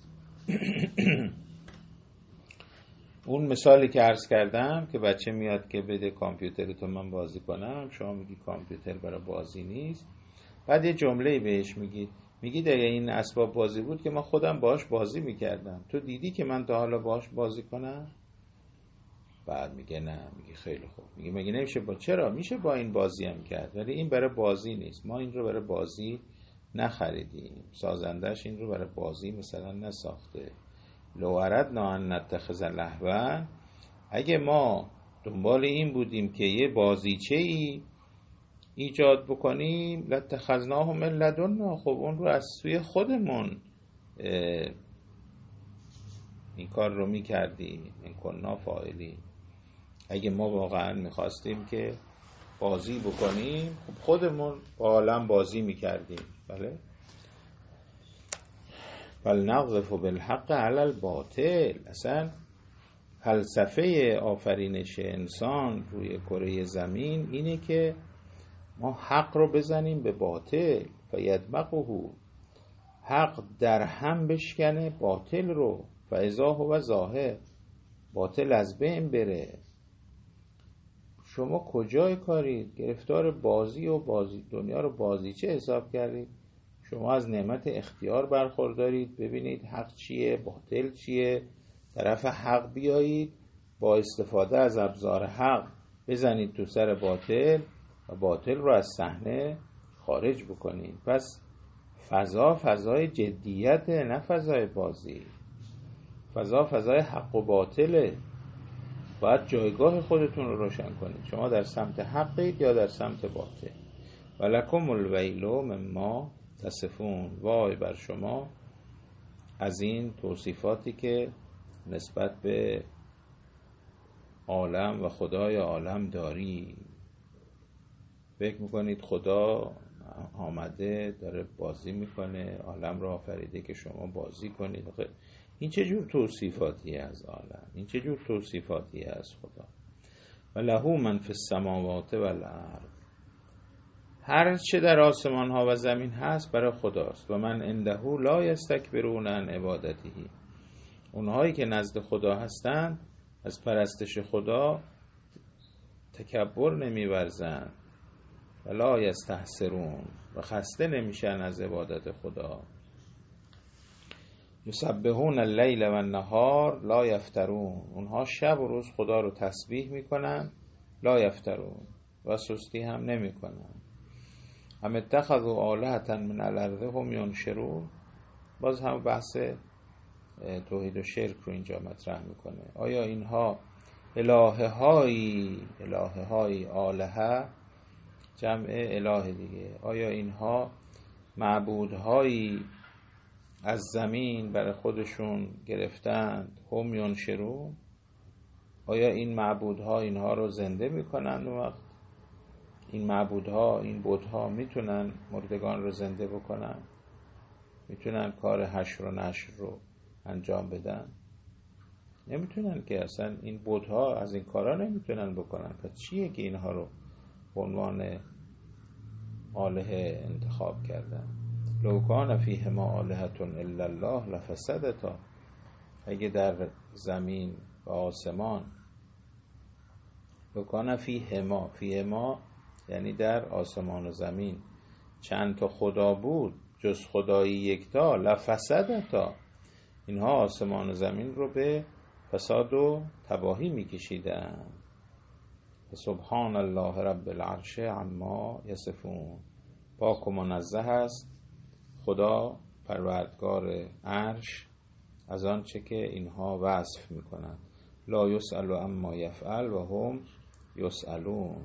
اون مثالی که عرض کردم که بچه میاد که بده کامپیوترتو من بازی کنم، شما میگی کامپیوتر برای بازی نیست، بعد یه جمله بهش میگی اگه این اسباب بازی بود که من خودم باهاش بازی میکردم، تو دیدی که من تا حالا باهاش بازی کنم؟ بعد میگه نه. میگه خیلی خوب. میگه مگه نمیشه چرا میشه با این بازی هم کرد، ولی این برای بازی نیست، ما این رو برای بازی نخریدیم، سازندش این رو برای بازی مثلا نساخته. لو اردنا ان نتخذ لهوا، اگه ما دنبال این بودیم که یه بازیچه‌ای ایجاد بکنیم، لاتخذناه من لدنا، خب اون رو از سوی خودمون این کار رو میکردیم. این کنا فاعلین. اگه ما واقعا میخواستیم که بازی بکنیم، خب خودمون با عالم بازی میکردیم. بله. بل نقذف بالحق علی الباطل. اصلا فلسفه آفرینش انسان روی کره زمین اینه که ما حق رو بزنیم به باطل، فیدمغه، حق در هم بشکنه باطل رو، فاذا هو ظاهر، باطل از بین بره. شما کجای کارید؟ گرفتار بازی و بازی دنیا رو بازیچه حساب کردید؟ شما از نعمت اختیار برخوردارید، ببینید حق چیه، باطل چیه، طرف حق بیایید، با استفاده از ابزار حق بزنید تو سر باطل و باطل رو از صحنه خارج بکنید. پس فضای جدیت، نه فضای بازی. فضای حق و باطله. باید جایگاه خودتون رو روشن کنید. شما در سمت حقید یا در سمت باطل. ولکم الویل مما تصفون. وای بر شما از این توصیفاتی که نسبت به عالم و خدای عالم داری. فکر میکنید خدا آمده داره بازی میکنه، عالم رو آفریده که شما بازی کنید؟ این چه جور توصیفاتی از عالم؟ این چه جور توصیفاتی از خدا؟ و له من فی السماوات و الارض، هر چه در آسمان ها و زمین هست برای خداست. و من عنده لا یستکبرون عن عبادته، اونهایی که نزد خدا هستند از پرستش خدا تکبر نمی‌ورزند ولا یستحسرون و خسته نمیشن از عبادت خدا. یسبحون اللیل و النهار لا یفترون، اونها شب و روز خدا رو تسبیح میکنن، لا یفترون و سستی هم نمیکنن. هم اتخذوا آلهة من الارض هم ینشرون، باز هم بحث توحید و شرک رو اینجا مطرح میکنه. آیا اینها الهه های آلهه جمع اله دیگه، آیا اینها معبودهایی از زمین برای خودشون گرفتند هم ینشرون، آیا این معبودها اینها رو زنده میکنند؟ و وقت این معبودها، این بتها میتونن مردگان رو زنده بکنن؟ میتونن کار حشر و نشر رو انجام بدن؟ نمیتونن که. اصلا این بتها از این کارا نمیتونن بکنن. پس چیه که اینها رو به عنوان آلهه انتخاب کردن؟ لو کان فیهما آلهة الا الله لفسدتا، اگه در زمین و آسمان، لو کان فیهما یعنی در آسمان و زمین چند تا خدا بود جز خدایی یکتا، لفسدتا، اینها آسمان و زمین رو به فساد و تباهی میکشیدن. سبحان الله رب العرش عما یصفون، پاک و منزه است خدا پروردگار عرش از آنچه که اینها وصف میکنند. لا یسأل عما یفعل و هم یسألون،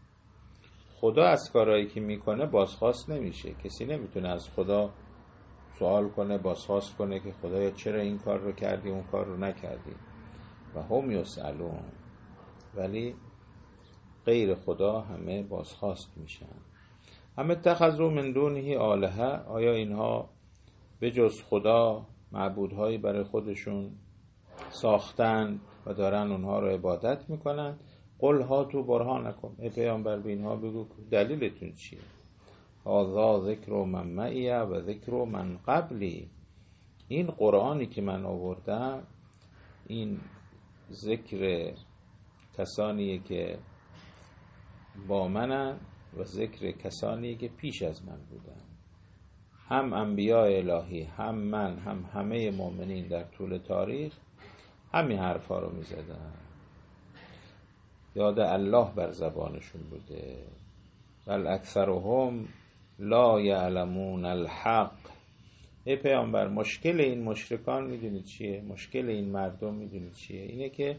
خدا از کارهایی که میکنه بازخواست نمیشه. کسی نمیتونه از خدا سوال کنه، بازخواست کنه که خدایا چرا این کار رو کردی اون کار رو نکردی. و هم یسألون، ولی غیر خدا همه بازخواست میشن. هم اتخذوا من دونه آلهه، آیا اینها به جز خدا معبودهایی برای خودشون ساختن و دارن اونها رو عبادت میکنن؟ قل هاتوا برهانکم، ای پیامبر به اینها بگو دلیلتون چیه؟ هذا ذکر من معی و ذکر من قبلی، این قرآنی که من آوردم این ذکر کسانیه که با منن و ذکر کسانی که پیش از من بودن. هم انبیاء الهی، هم من، هم همه مؤمنین در طول تاریخ همین حرفا رو می زدن. یاد الله بر زبانشون بوده. بل اکثرهم لا یعلمون الحق، ای پیامبر مشکل این مشرکان میدونید چیه؟ مشکل این مردم میدونید چیه؟ اینه که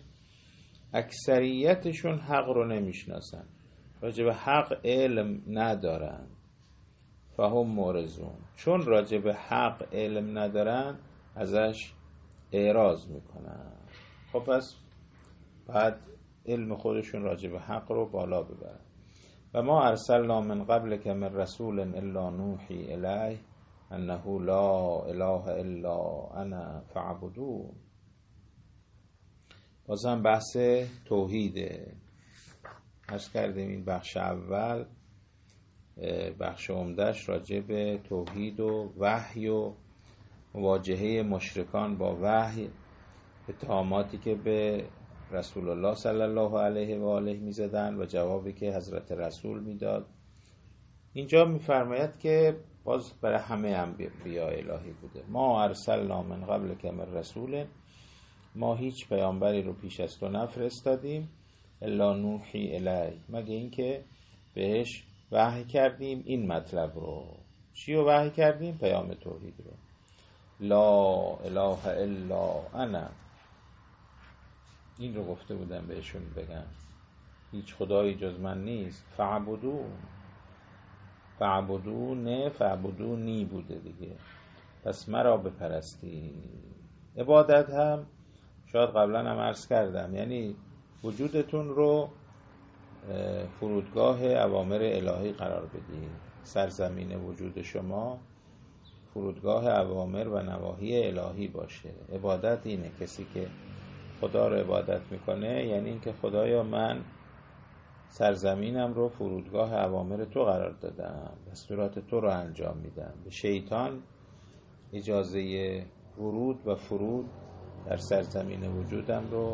اکثریتشون حق رو نمیشناسن، راجع به حق علم ندارن. فهم معرضون، چون راجع به حق علم ندارن ازش اعراض میکنن. خب پس بعد علم خودشون راجع به حق رو بالا ببرن. و ما ارسلنا من قبلک من رسول الا نوحی الیه انه لا اله الا انا فاعبدون. بازم بحث توحیده. عرض کردیم این بخش اول، بخش عمدهش راجع به توحید و وحی و مواجهه مشرکان با وحی، اتهاماتی که به رسول الله صلی الله علیه و آله میزدن و جوابی که حضرت رسول میداد. اینجا میفرماید که باز برای همه انبیاء الهی بوده. ما ارسلنا من قبل که من رسول، ما هیچ پیامبری رو پیش از تو نفرستادیم الا نوحی الی، مگه اینکه بهش وحی کردیم این مطلب رو. چی رو وحی کردیم؟ پیام توحید رو. لا اله الا انا، این رو گفته بودم بهشون بگن هیچ خدایی جز من نیست. فعبدونی بوده دیگه، پس مرا بپرستی. عبادت هم شاید قبلا هم عرض کردم، یعنی وجودتون رو فرودگاه اوامر الهی قرار بدید. سرزمین وجود شما فرودگاه اوامر و نواهی الهی باشه. عبادت اینه، کسی که خدا رو عبادت میکنه یعنی این که خدایا من سرزمینم رو فرودگاه اوامر تو قرار دادم، دستورات تو رو انجام میدم. به شیطان اجازه ورود و فرود در سرزمین وجودم رو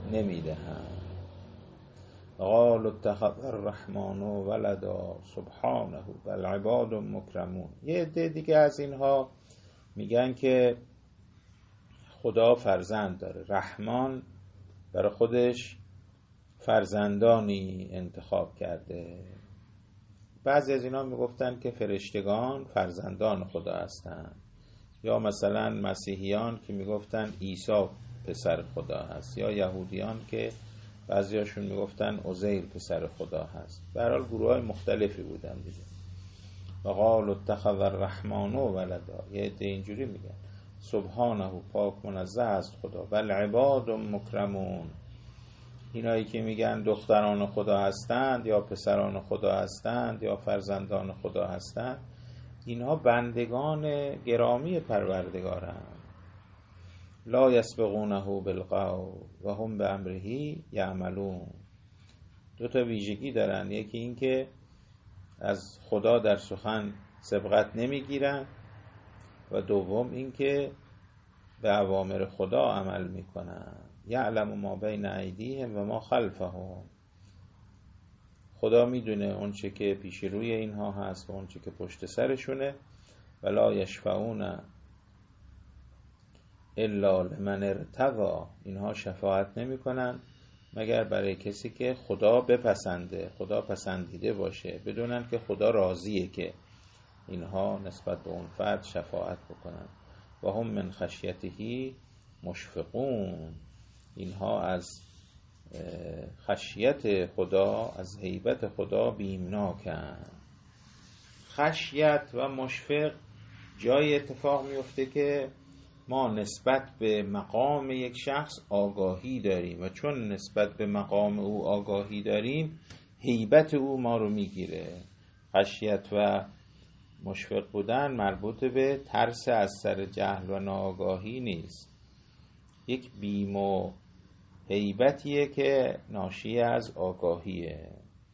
نمیدهند. قالوا اتخذ الرحمن ولدا سبحانه بل عباد مکرمون. یه عده دیگه از اینها میگن که خدا فرزند داره، رحمان برای خودش فرزندانی انتخاب کرده. بعضی از اینا میگفتن که فرشتگان فرزندان خدا هستند، یا مثلا مسیحیان که میگفتن عیسی پسر خدا هست، یا یهودیان که بعضیاشون میگفتن عزیر پسر خدا هست. به هر حال گروه‌های مختلفی بودن دیگه. و قالوا اتخذ الرحمن ولدا، یه عده اینجوری میگن سبحانه پاک منزه است خدا، بل عباد مکرمون، اینایی که میگن دختران خدا هستند یا پسران خدا هستند یا فرزندان خدا هستند، اینها بندگان گرامی پروردگارند. لا یسبقونه بالقول و هم بامره یعملون. دو تا ویژگی دارن، یکی این که از خدا در سخن سبقت نمیگیرن و دوم این که به اوامر خدا عمل میکنن. یعلم ما بین ایدیهم و ما خلفهم. خدا میدونه اون چه که پیش روی اینها هست و اون چه که پشت سرشونه. ولا یشفعون الا لمن ارتضی. اینها شفاعت نمی کنن مگر برای کسی که خدا بپسنده، خدا پسندیده باشه، بدونن که خدا راضیه که اینها نسبت به اون فرد شفاعت بکنن. و هم من خشیته مشفقون. اینها از خشیت خدا، از هیبت خدا بیمناکن. خشیت و مشفق جای اتفاق میفته که ما نسبت به مقام یک شخص آگاهی داریم و چون نسبت به مقام او آگاهی داریم هیبت او ما رو میگیره. خشیت و مشفق بودن مربوط به ترس از سر جهل و ناآگاهی نیست، یک بیم و هیبتیه که ناشی از آگاهیه.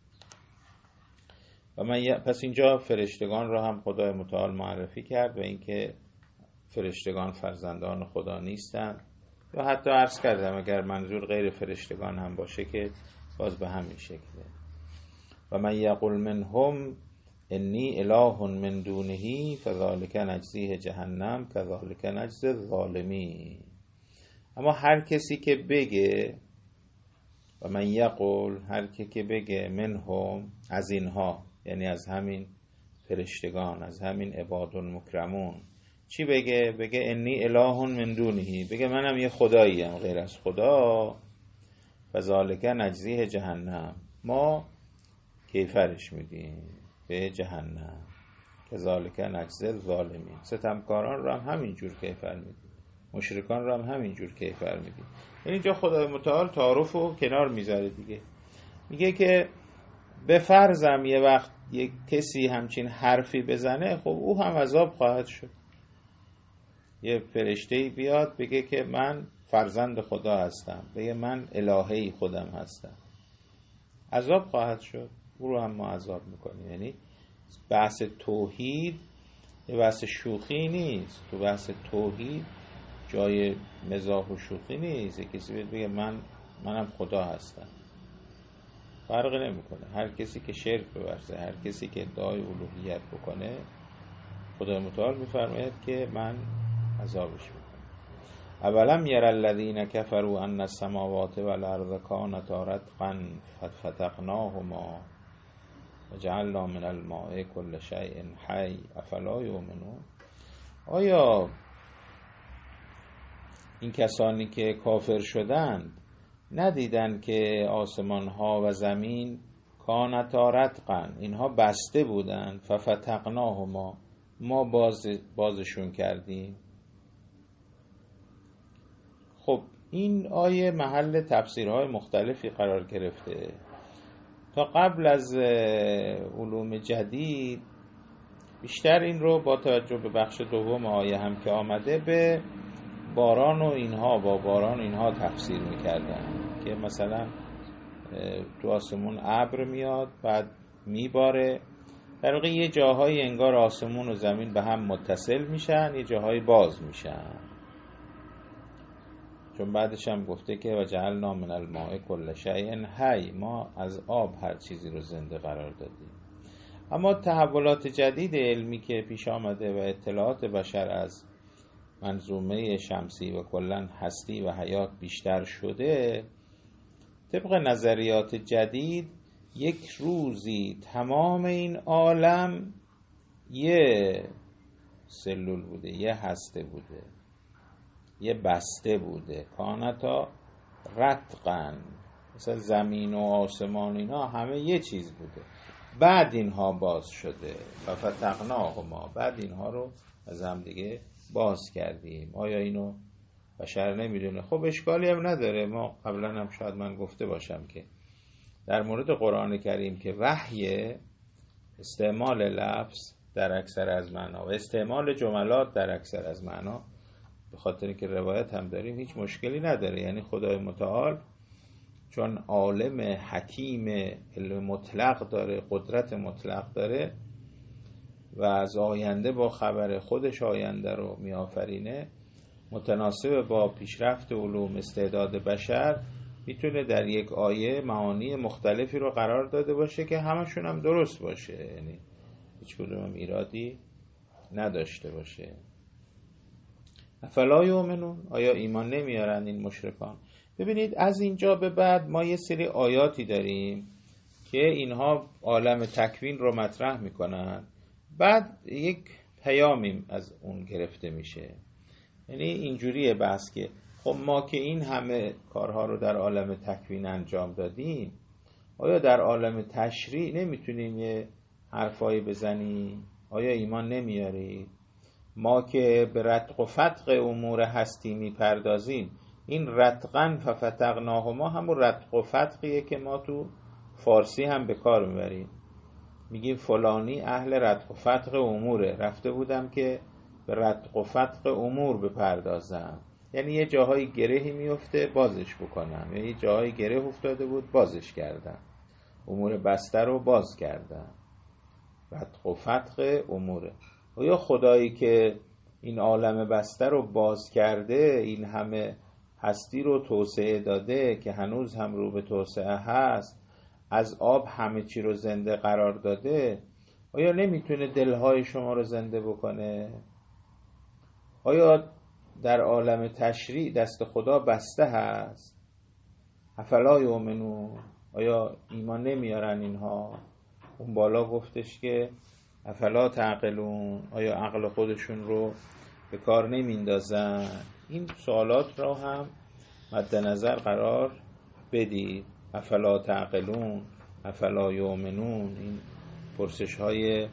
و پس اینجا فرشتگان را هم خدای متعال معرفی کرد و اینکه فرشتگان فرزندان خدا نیستند. و حتی عرض کردم اگر منظور غیر فرشتگان هم باشه که باز به همین شکله. و من یقول منهم انی اله من دونه فذلک نجزیه جهنم کذلک نجزی الظالمین. اما هر کسی که بگه، و من یقول، هر کی که بگه منهم، از اینها، یعنی از همین فرشتگان، از عباد عباد مکرمون، چی بگه؟ بگه انی اله من دونه، بگه منم یه خداییم غیر از خدا، فذلک نجزیه جهنم، ما کیفرش میدیم به جهنم، کذالک نجزی الظالمین، ستمکاران رو هم همینجور کیفر میدیم، مشرکان رو هم همینجور کیفر میدیم. یعنی اینجا خدای متعال تعارف رو کنار میذاره دیگه، میگه که به فرضم یه وقت یک کسی همچین حرفی بزنه، خب او هم عذاب خواهد شد. یه فرشته‌ای بیاد بگه که من فرزند خدا هستم، بگه من الهه‌ی خودم هستم، عذاب خواهد شد، او رو هم ما عذاب میکنیم. یعنی بحث توحید یه بحث شوخی نیست، تو بحث توحید جای مزاح و شوخی نیست. یه کسی بگه منم خدا هستم، فرق نمیکنه. هر کسی که شرک بورزه، هر کسی که ادعای الوهیت بکنه، خدای متعال میفرماید که من عذابش میکنم. اولم یر الذین کفروا ان السماوات والارض کانتا رتقا ففتقناهما وجعلنا من الماء كل شیء حی افلا یؤمنون. آیا این کسانی که کافر شدند ندیدن که آسمان ها و زمین کانتا رتقا، اینها بسته بودند، ففتقناهما، ما بازشون کردیم. خب این آیه محل تفسیرهای مختلفی قرار گرفته. تا قبل از علوم جدید بیشتر این رو با توجه به بخش دوم آیه هم که آمده به باران و اینها، با باران و اینها تفسیر میکردن که مثلا تو آسمون ابر میاد بعد میباره، در واقع یه جاهای انگار آسمون و زمین به هم متصل میشن، یه جاهای باز میشن. چون بعدش هم گفته که و جعلنا من الماء کل شیء حی، ما از آب هر چیزی رو زنده قرار دادیم. اما تحولات جدید علمی که پیش آمده و اطلاعات بشر از منظومه شمسی و کلاً هستی و حیات بیشتر شده، طبق نظریات جدید یک روزی تمام این عالم یه سلول بوده، یه هسته بوده، یه بسته بوده، کانتا رتقن، مثلا زمین و آسمان اینا همه یه چیز بوده. بعد اینها باز شده و فتقناهما، بعد اینها رو از هم دیگه باز کردیم. آیا اینو بشر نمیدونه؟ خب اشکالی هم نداره. ما قبلا هم شاید من گفته باشم که در مورد قرآن کریم که وحی، استعمال لفظ در اکثر از معنا و استعمال جملات در اکثر از معنا، به خاطر که روایت هم داریم، هیچ مشکلی نداره. یعنی خدای متعال چون عالم حکیم، علم مطلق داره، قدرت مطلق داره و از آینده با خبر خودش آینده رو میآفرینه، متناسب با پیشرفت علوم استعداد بشر میتونه در یک آیه معانی مختلفی رو قرار داده باشه که همشون هم درست باشه، یعنی هیچ کدوم ایرادی نداشته باشه. افلا یؤمنون، آیا ایمان نمیارن این مشرکان؟ ببینید از اینجا به بعد ما یه سری آیاتی داریم که اینها عالم تکوین رو مطرح میکنن، بعد یک پیامی از اون گرفته میشه. یعنی اینجوریه بحث که خب ما که این همه کارها رو در عالم تکوین انجام دادیم، آیا در عالم تشریع نمیتونیم یه حرفایی بزنیم؟ آیا ایمان نمیارید؟ ما که به رتق و فتق امور هستی میپردازیم، این رتقن ففتقناهما همون رتق و فتقیه که ما تو فارسی هم به کار میبریم، میگیم فلانی اهل رتق و فتق اموره. رفته بودم که به رتق و فتق امور بپردازم، یعنی یه جاهای گرهی میفته بازش بکنم، یعنی یه جاهای گره افتاده بود بازش کردم، امور بسته رو باز کردم. رتق و فتق اموره. و یا خدایی که این عالم بسته رو باز کرده، این همه هستی رو توسعه داده که هنوز هم رو به توسعه هست، از آب همه چی رو زنده قرار داده، آیا نمیتونه دلهای شما رو زنده بکنه؟ آیا در عالم تشریع دست خدا بسته هست؟ افلا یؤمنون، آیا ایمان نمیارن اینها؟ اون بالا گفتش که افلا تعقلون، آیا عقل خودشون رو به کار نمیندازن؟ این سوالات را هم مد نظر قرار بدید. افلا تعقلون، افلا یؤمنون، این پرسش های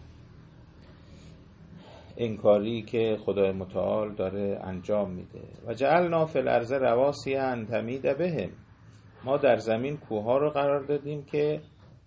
انکاری که خدای متعال داره انجام میده. و جعلنا فی الارض رواسی ان تمید بهم، ما در زمین کوهها رو قرار دادیم که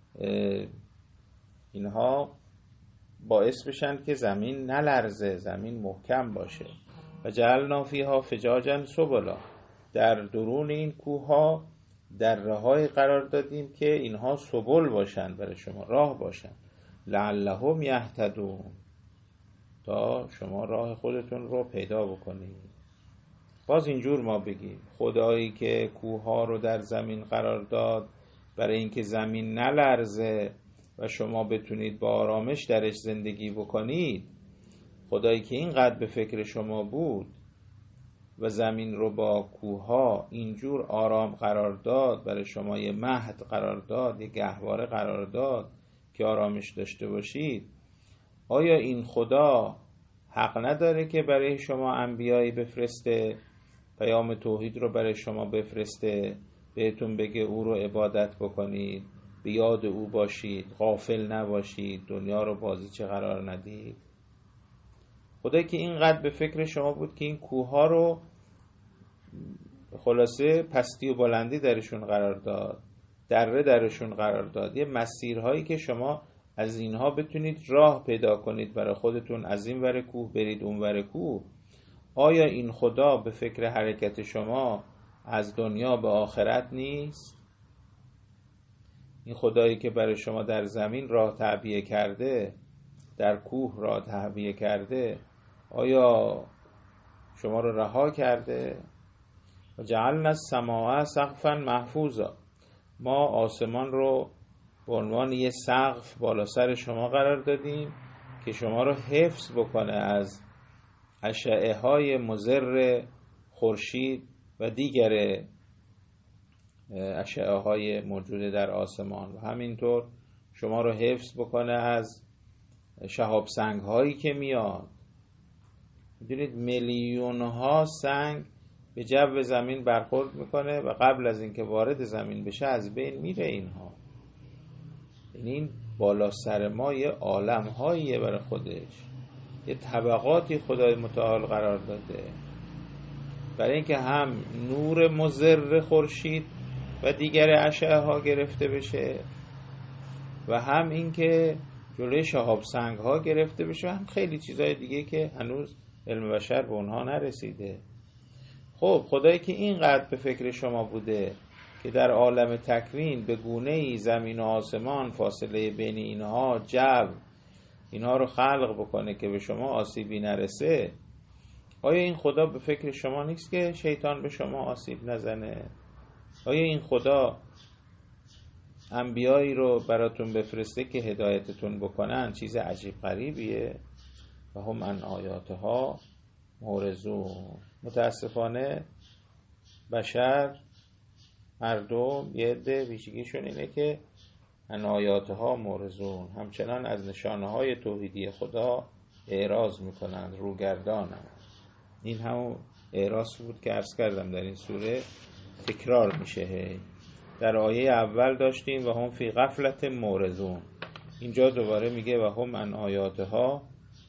اینها باعث بشن که زمین نلرزه، زمین محکم باشه. و جعلنا فیها فجاجا سبلا، در درون این کوهها دره‌های قرار دادیم که اینها سبل باشن، برای شما راه باشن. لعلهم یهتدون، تا شما راه خودتون رو پیدا بکنید. باز اینجور ما بگیم خدایی که کوهها رو در زمین قرار داد برای اینکه زمین نلرزه و شما بتونید با آرامش درش زندگی بکنید، خدایی که اینقدر به فکر شما بود و زمین رو با کوهها اینجور آرام قرار داد، برای شما یه مهد قرار داد، یه گهواره قرار داد که آرامش داشته باشید، آیا این خدا حق نداره که برای شما انبیایی بفرسته، پیام توحید رو برای شما بفرسته، بهتون بگه او رو عبادت بکنید، به یاد او باشید، غافل نباشید، دنیا رو بازیچه قرار ندید؟ خدایی که اینقدر به فکر شما بود که این کوه‌ها رو خلاصه پستی و بلندی درشون قرار داد، دره درشون قرار داد، یه مسیرهایی که شما از اینها بتونید راه پیدا کنید برای خودتون، از این ور کوه برید اون ور کوه. آیا این خدا به فکر حرکت شما از دنیا به آخرت نیست؟ این خدایی که برای شما در زمین راه تعبیه کرده، در کوه راه تعبیه کرده، آیا شما رو رها کرده؟ و جعلنا السماء سقفا محفوظا، ما آسمان رو به عنوان یه سقف بالا سر شما قرار دادیم که شما رو حفظ بکنه از اشعه های مضر خورشید و دیگر اشعه های موجوده در آسمان، و همینطور شما رو حفظ بکنه از شهاب سنگ هایی که میاد. میدونید میلیون ها سنگ به جو زمین برخورد میکنه و قبل از اینکه وارد زمین بشه از بین میره اینها. این بالا سر ما یه عالم هاییه برای خودش، یه طبقاتی خدای متعال قرار داده برای اینکه هم نور مضر خورشید و دیگر اشعه ها گرفته بشه و هم اینکه جلوی شهاب سنگ ها گرفته بشه و هم خیلی چیزهای دیگه که هنوز علم بشر به اونها نرسیده. خب خدایی که اینقدر به فکر شما بوده که در عالم تکوین به گونه‌ای زمین و آسمان، فاصله بین اینها، جو، اینها رو خلق بکنه که به شما آسیبی نرسه، آیا این خدا به فکر شما نیست که شیطان به شما آسیب نزنه؟ آیا این خدا انبیایی رو براتون بفرسته که هدایتتون بکنن چیز عجیب غریبیه؟ و هم عن آیاتها معرضون. متاسفانه بشر، مردم، یه عده ویژگیشون اینه که عن آیاتها معرضون، همچنان از نشانه های توحیدی خدا اعراض میکنند، روگردانند. این همون اعراض بود که عرض کردم در این سوره تکرار میشه. در آیه اول داشتیم و هم فی غفلت معرضون، اینجا دوباره میگه و هم عن آیاتها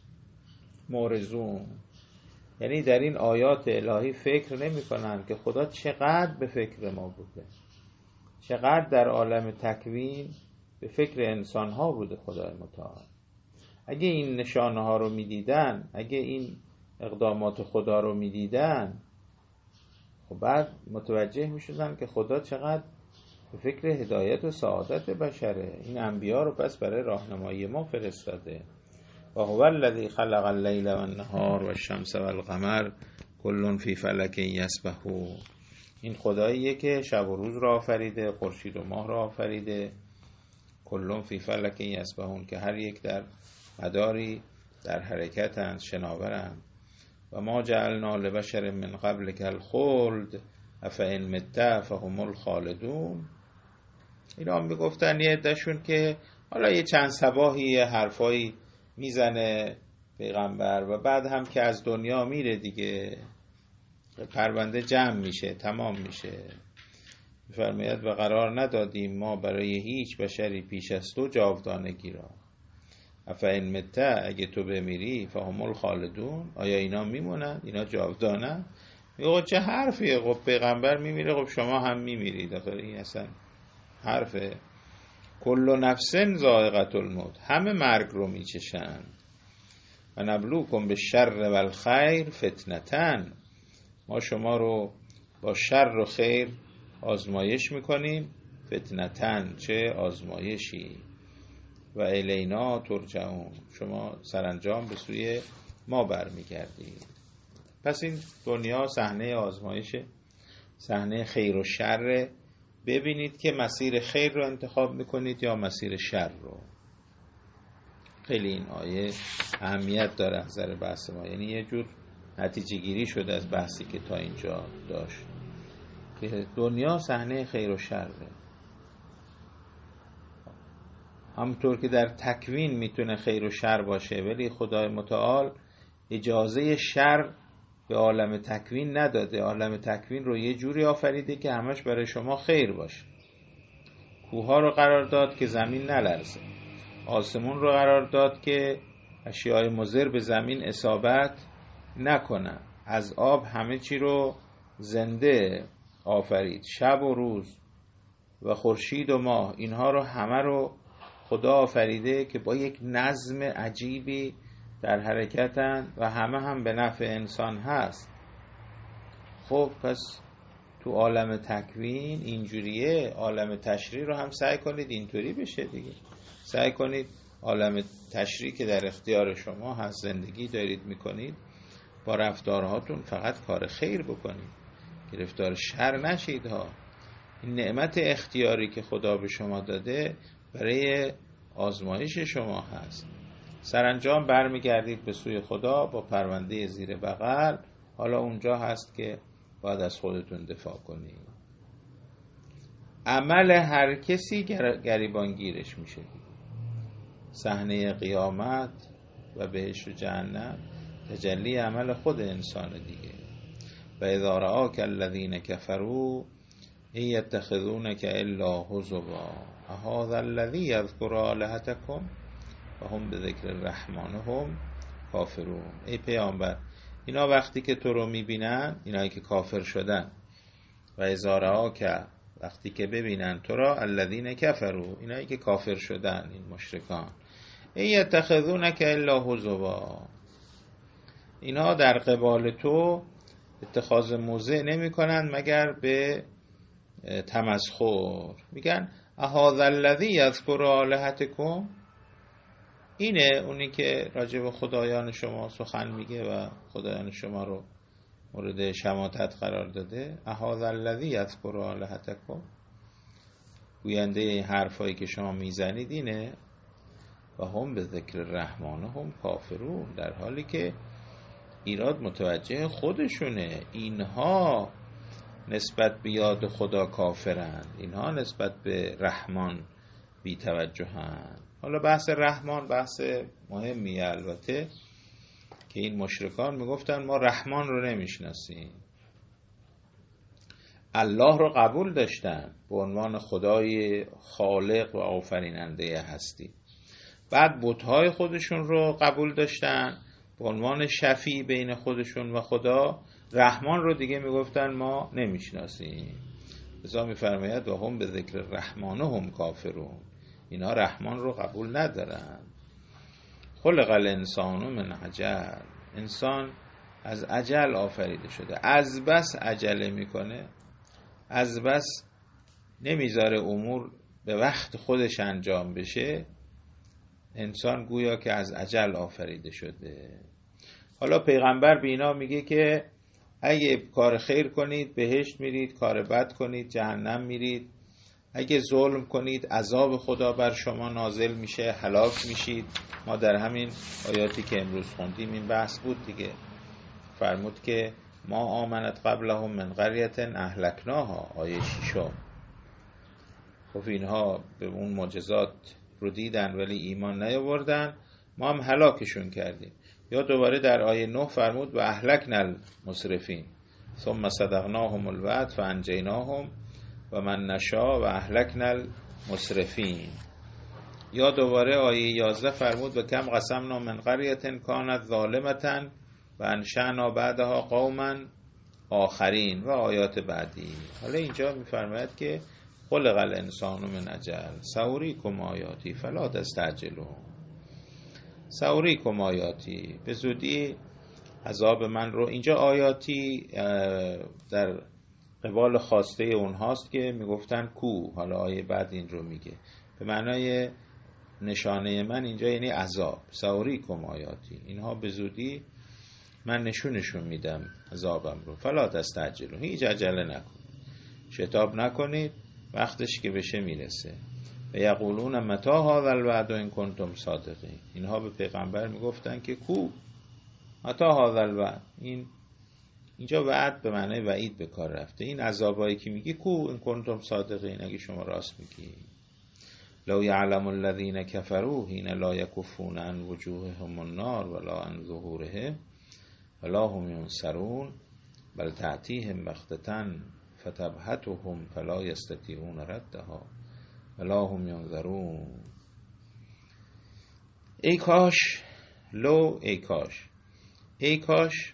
معرضون، یعنی در این آیات الهی فکر نمی کنن که خدا چقدر به فکر ما بوده، چقدر در عالم تکوین به فکر انسان ها بوده خدای متعال. اگه این نشانه ها رو می دیدن، اگه این اقدامات خدا رو می دیدن، خب بعد متوجه می شدن که خدا چقدر به فکر هدایت و سعادت بشره. این انبیا رو پس برای راهنمایی ما فرستاده. و هو الذی خلق اللیل و النهار و الشمس و القمر کل فی فلک یسبحون. این خداییه که شب و روز را آفریده، خورشید و ماه را آفریده. کل فی فلک یسبحون، که هر یک در مداری در حرکتند، شناورند. و ما جعلنا لبشر من قبلک الخلد افئن مت فهم الخالدون. اینا هم میگفتن یه عده‌شون که حالا یه چند صباحی یه حرفایی میزنه پیغمبر و بعد هم که از دنیا میره دیگه، پرونده جمع میشه، تمام میشه. میفرماید و قرار ندادیم ما برای هیچ بشری پیش از تو جاودانگی را. افئن مت، اگه تو بمیری، فهم الخالدون، آیا اینا میمونن؟ اینا جاودانن؟ میگه چه حرفیه؟ خب پیغمبر میمیره، خب شما هم میمیرید. آخه این اصلا حرفه. کل نفس ذائقة الموت، همه مرگ رو میچشن. و نبلوکم بالشر و الخیر فتنتن، ما شما رو با شر و خیر آزمایش میکنیم. فتنتن، چه آزمایشی. و الینا ترجعون، شما سرانجام به سوی ما برمیگردید. پس این دنیا صحنه آزمایشه، صحنه خیر و شر. ببینید که مسیر خیر رو انتخاب میکنید یا مسیر شر رو. خیلی این آیه اهمیت داره از نظر بحث ما، یعنی یه جور نتیجه گیری شده از بحثی که تا اینجا داشت که دنیا صحنه خیر و شره. همونطور که در تکوین میتونه خیر و شر باشه، ولی خدای متعال اجازه شر به عالم تکوین نداده. عالم تکوین رو یه جوری آفریده که همش برای شما خیر باشه. کوها رو قرار داد که زمین نلرزه، آسمون رو قرار داد که اشیاء مضر به زمین اصابت نکنن، از آب همه چی رو زنده آفرید، شب و روز و خورشید و ماه، اینها رو همه رو خدا آفریده که با یک نظم عجیبی در حرکتن و همه هم به نفع انسان هست. خب پس تو عالم تکوین اینجوریه، عالم تشریع رو هم سعی کنید اینطوری بشه دیگه. سعی کنید عالم تشریع که در اختیار شما هست، زندگی دارید میکنید، با رفتارهاتون فقط کار خیر بکنید گرفتار شر نشید ها. این نعمت اختیاری که خدا به شما داده برای آزمایش شما هست. سرانجام برمیگردید به سوی خدا با پرونده زیر بغل. حالا اونجا هست که باید از خودتون دفاع کنید. عمل هر کسی گریبانگیرش میشه. صحنه قیامت و بهشت و جهنم تجلی عمل خود انسان دیگه. و اذا رآک الذین کفروا ان یتخذونک الا هزوا اهذا الذی یذکر آلهتکم و هم به ذکر الرحمن هم کافرون. ای پیامبر، اینا وقتی که تو رو میبینن، اینایی که کافر شدن، و اذا رآک، وقتی که ببینن تو را، الذین کفروا، اینایی که کافر شدن، این مشرکان، ان یتخذونک الا هزوا، اینها در قبال تو اتخاذ موضع نمی کنند مگر به تمسخر. میگن اهذا الذی یذکر آلهتکم، اینه اونی که راجع به خدایان شما سخن میگه و خدایان شما رو مورد شماتت قرار داده. اهذا الذی یذکر آلهتکم، گوینده این حرفایی که شما میزنید اینه. و هم به ذکر الرحمن هم کافرون، در حالی که ایراد متوجه خودشونه. اینها نسبت به یاد خدا کافرند، اینها نسبت به رحمان بی توجهند. حالا بحث رحمان بحث مهمیه البته، که این مشرکان میگفتن ما رحمان رو نمیشناسیم. الله رو قبول داشتن به عنوان خدای خالق و آفریننده هستی. بعد بت‌های خودشون رو قبول داشتن به عنوان شفیع بین خودشون و خدا. رحمان رو دیگه میگفتن ما نمیشناسیم. لذا میفرماید و هم به ذکر الرحمن هم کافرون، اینا رحمان رو قبول ندارن. خلق الانسان من عجل، انسان از عجل آفریده شده. از بس عجله میکنه، از بس نمیذاره امور به وقت خودش انجام بشه، انسان گویا که از عجل آفریده شده. حالا پیغمبر به اینا میگه که اگه کار خیر کنید بهشت میرید، کار بد کنید جهنم میرید. اگه ظلم کنید عذاب خدا بر شما نازل میشه، هلاک میشید. ما در همین آیاتی که امروز خوندیم این بحث بود دیگه. فرمود که ما آمنت قبلهم من قریة اهلکناها، آیه 6. خب اینها به اون معجزات رو دیدن ولی ایمان نیاوردن، ما هم هلاکشون کردیم. یا دوباره در آیه 9 فرمود و اهلکنا المسرفین ثم صدقناهم الوعد فانجیناهم و من نشاء و اهلکنا المسرفین. یا دوباره آیه 11 فرمود و کم قسمنا من قریة کانت ظالمة و انشأنا بعدها قوما آخرین و آیات بعدی. حالا اینجا میفرماید که خلق الانسان من عجل سأریکم آیاتی فلا تستعجلون. سأریکم آیاتی، به زودی عذاب من رو. اینجا آیاتی در قبال خواسته اونهاست که میگفتن کو. حالا آیه بعد این رو میگه به معنای نشانه من اینجا یعنی عذاب. سأریکم آیاتی، اینها به زودی من نشونشون میدم عذابم رو. فلا تستعجلون، هیچ عجله نکنید، شتاب نکنید، وقتش که بشه میرسه. و یقولون متی هذا الوعد ان کنتم صادقین، اینها به پیغمبر میگفتن که کو متی هذا الوعد، اینجا وعد به معنای وعید به کار رفته. این عذابایی که میگی کو ان کنتم صادقین، اگه شما راست میگی. لو یعلم الذین کفروا حین لا یکفون عن وجوههم النار ولا عن ظهورهم ولا هم ینصرون بل تأتیهم بغتة فتبهتهم فلا یستطیعون ردها ولا هم ینظرون. ای کاش، لو ای کاش، ای کاش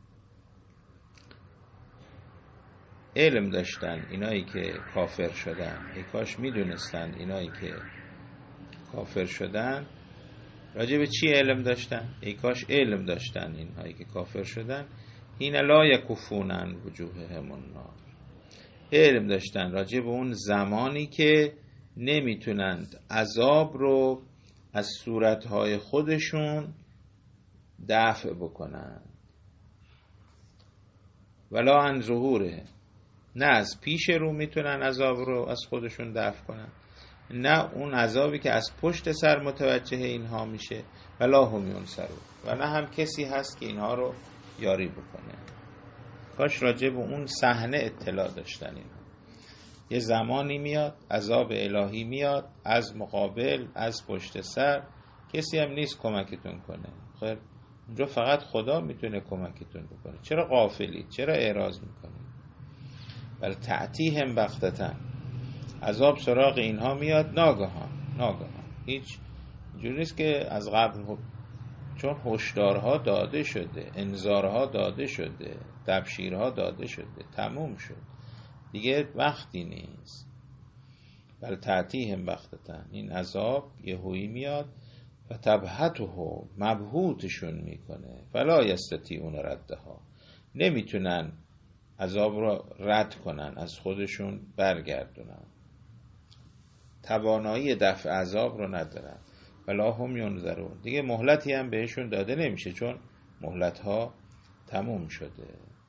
علم داشتن اینایی که کافر شدن، ای کاش میدونستن اینایی که کافر شدن راجع به چی علم داشتن. ای کاش علم داشتن اینهایی که کافر شدن حین لا یکفون عن وجوههم النار، علم داشتن راجع به اون زمانی که نمیتونند عذاب رو از صورتهای خودشون دفع بکنن. ولا عن ظهوره، نه از پیش رو میتونن عذاب رو از خودشون دفع کنن، نه اون عذابی که از پشت سر متوجه اینها میشه، ولا هم ینصرون، و نه هم کسی هست که اینها رو یاری بکنه. کاش راجع به اون صحنه اطلاع داشتن اینها. یه زمانی میاد عذاب الهی میاد از مقابل، از پشت سر، کسی هم نیست کمکتون کنه. خیر اونجا فقط خدا میتونه کمکتون بکنه. چرا غافلید؟ چرا اعراض میکنید؟ بل تأتیهم بغتة، عذاب سراغ اینها میاد ناگهان. هیچ جوری نیست که از قبل، چون هشدارها داده شده، انذارها داده شده، تبشیرها داده شده، تموم شد دیگه، وقتی نیست. بل تأتیهم بغتة، این عذاب یهویی میاد و تبهته، مبهوتشون میکنه، فلا یستطیعون ردها، نمیتونن عذاب رو رد کنن، از خودشون برگردونن، توانایی دفع عذاب رو ندارن. ولا هم ینظرون، دیگه مهلتی هم بهشون داده نمیشه چون مهلت ها تموم شده.